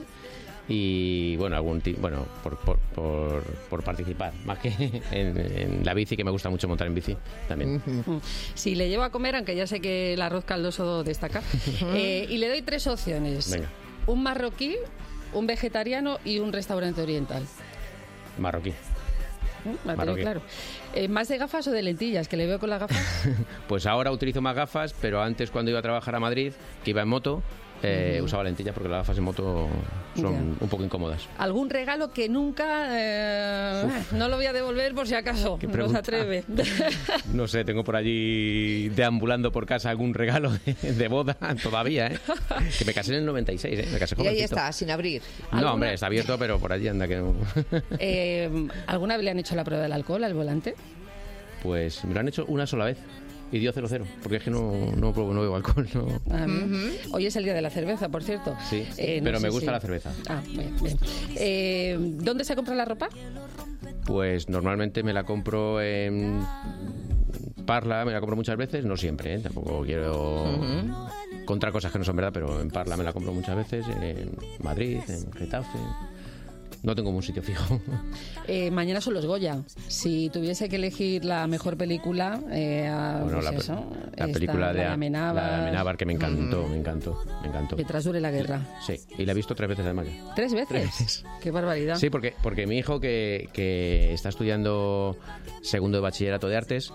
Y bueno, algún ti- bueno por, por, por, por participar, más que en, en la bici, que me gusta mucho montar en bici también. Mm. Si le llevo a comer, aunque ya sé que el arroz caldoso destaca, eh, y le doy tres opciones. Venga, Un marroquí, un vegetariano y un restaurante oriental. marroquí. ¿Mm? La tenéis Marroquí. claro. Eh, ¿Más de gafas o de lentillas? Que le veo con las gafas. Pues ahora utilizo más gafas, pero antes, cuando iba a trabajar a Madrid, que iba en moto, eh, Ujú. usaba lentillas porque las gafas en moto son un poco incómodas. ¿Algún regalo que nunca eh, no lo voy a devolver por si acaso? Qué No se pregunta. atreve. No sé, tengo por allí deambulando por casa algún regalo de, de boda todavía, ¿eh? Que me casé en el noventa y seis, ¿eh? Me casé Y ahí jovencito. está, sin abrir. No, hombre, está abierto, pero por allí anda que no. Eh, ¿Alguna vez le han hecho la prueba del alcohol al volante? Pues me lo han hecho una sola vez y dio cero cero, porque es que no, no pruebo, no bebo alcohol. No. Ah, Hoy es el día de la cerveza, por cierto. Sí, Eh, no pero sé me gusta si- la cerveza. Ah, bien, bien. Eh, ¿Dónde se compra la ropa? Pues normalmente me la compro en Parla, me la compro muchas veces, no siempre, ¿eh? Tampoco quiero contar cosas que no son verdad, pero en Parla me la compro muchas veces, en Madrid, en Getafe. No tengo un sitio fijo. Eh, mañana son los Goya. Si tuviese que elegir la mejor película, eh, a- Bueno, pues la, pe- eso, la está película de, la de Amenábar, la de Amenábar, que me encantó, me encantó, me encantó. Mientras dure la guerra. Sí, y la he visto tres veces además ya. ¿Tres veces? Tres veces. Qué barbaridad. Sí, porque, porque mi hijo, que, que está estudiando segundo de bachillerato de artes,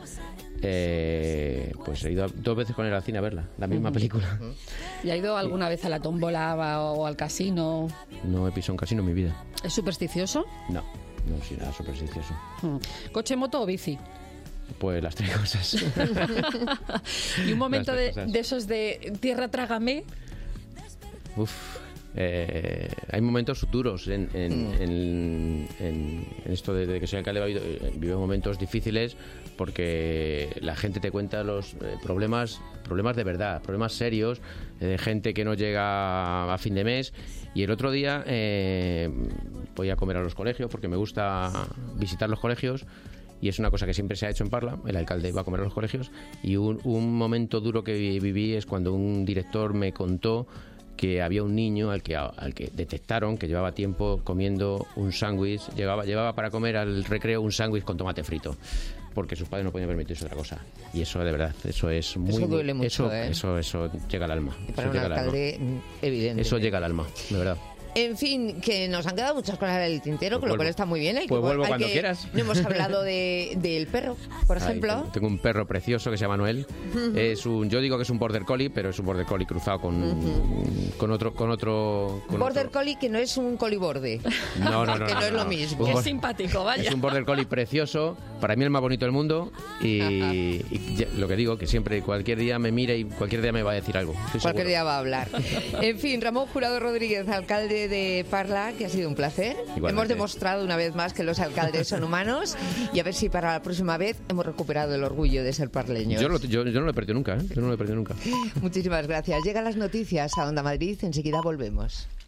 eh, pues he ido a- dos veces con él al cine a verla, la misma Ujú. película. ¿Y ha ido alguna vez a la tómbola o al casino? No he pisado un casino en mi vida. ¿Es supersticioso? No, no soy nada supersticioso. Mm. ¿Coche, moto o bici? Pues las tres cosas. Y un momento Las de, tres cosas. de esos de tierra trágame. Uf, eh, hay momentos duros en, en, Mm. en- en- en esto de, de que soy alcalde. He vivido- eh, vivo momentos difíciles porque la gente te cuenta los eh, problemas, problemas de verdad, problemas serios, eh, de gente que no llega a fin de mes. Y el otro día eh, voy a comer a los colegios porque me gusta visitar los colegios. Y es una cosa que siempre se ha hecho en Parla. El alcalde va a comer a los colegios. Y un, un momento duro que vi- viví es cuando un director me contó que había un niño al que, al que detectaron que llevaba tiempo comiendo un sándwich, llevaba, llevaba para comer al recreo un sándwich con tomate frito, porque sus padres no podían permitirse otra cosa. Y eso, de verdad, eso es muy... Eso duele muy- mucho, eso, ¿eh? eso, eso llega al alma. Y para Eso un llega al alma. alcalde, mm, evidente. Eso llega al alma, de verdad. En fin, que nos han quedado muchas cosas en el tintero, Pues con lo cual vuelvo. está muy bien. Hay Pues que, vuelvo hay cuando que- quieras. No hemos hablado de, del perro, por Ay, ejemplo. tengo, tengo un perro precioso que se llama Noel. Es un, yo digo que es un border collie, pero es un border collie cruzado con, con otro, con otro, con Border otro- Collie que no es un coliborde. No, no, no, que no, no, es no, lo no. mismo. Un bor- simpático, vaya. Es un border collie precioso, para mí el más bonito del mundo y, y ya- lo que digo, que siempre, cualquier día me mira y cualquier día me va a decir algo. estoy Cualquier seguro. día va a hablar. En fin, Ramón Jurado Rodríguez, alcalde de Parla, que ha sido un placer. Igualmente. Hemos demostrado una vez más que los alcaldes son humanos y a ver si para la próxima vez hemos recuperado el orgullo de ser parleños. Yo, lo- yo- yo no lo he perdido nunca, ¿eh? Yo no lo he perdido nunca. Muchísimas gracias. Llegan las noticias a Onda Madrid, enseguida volvemos.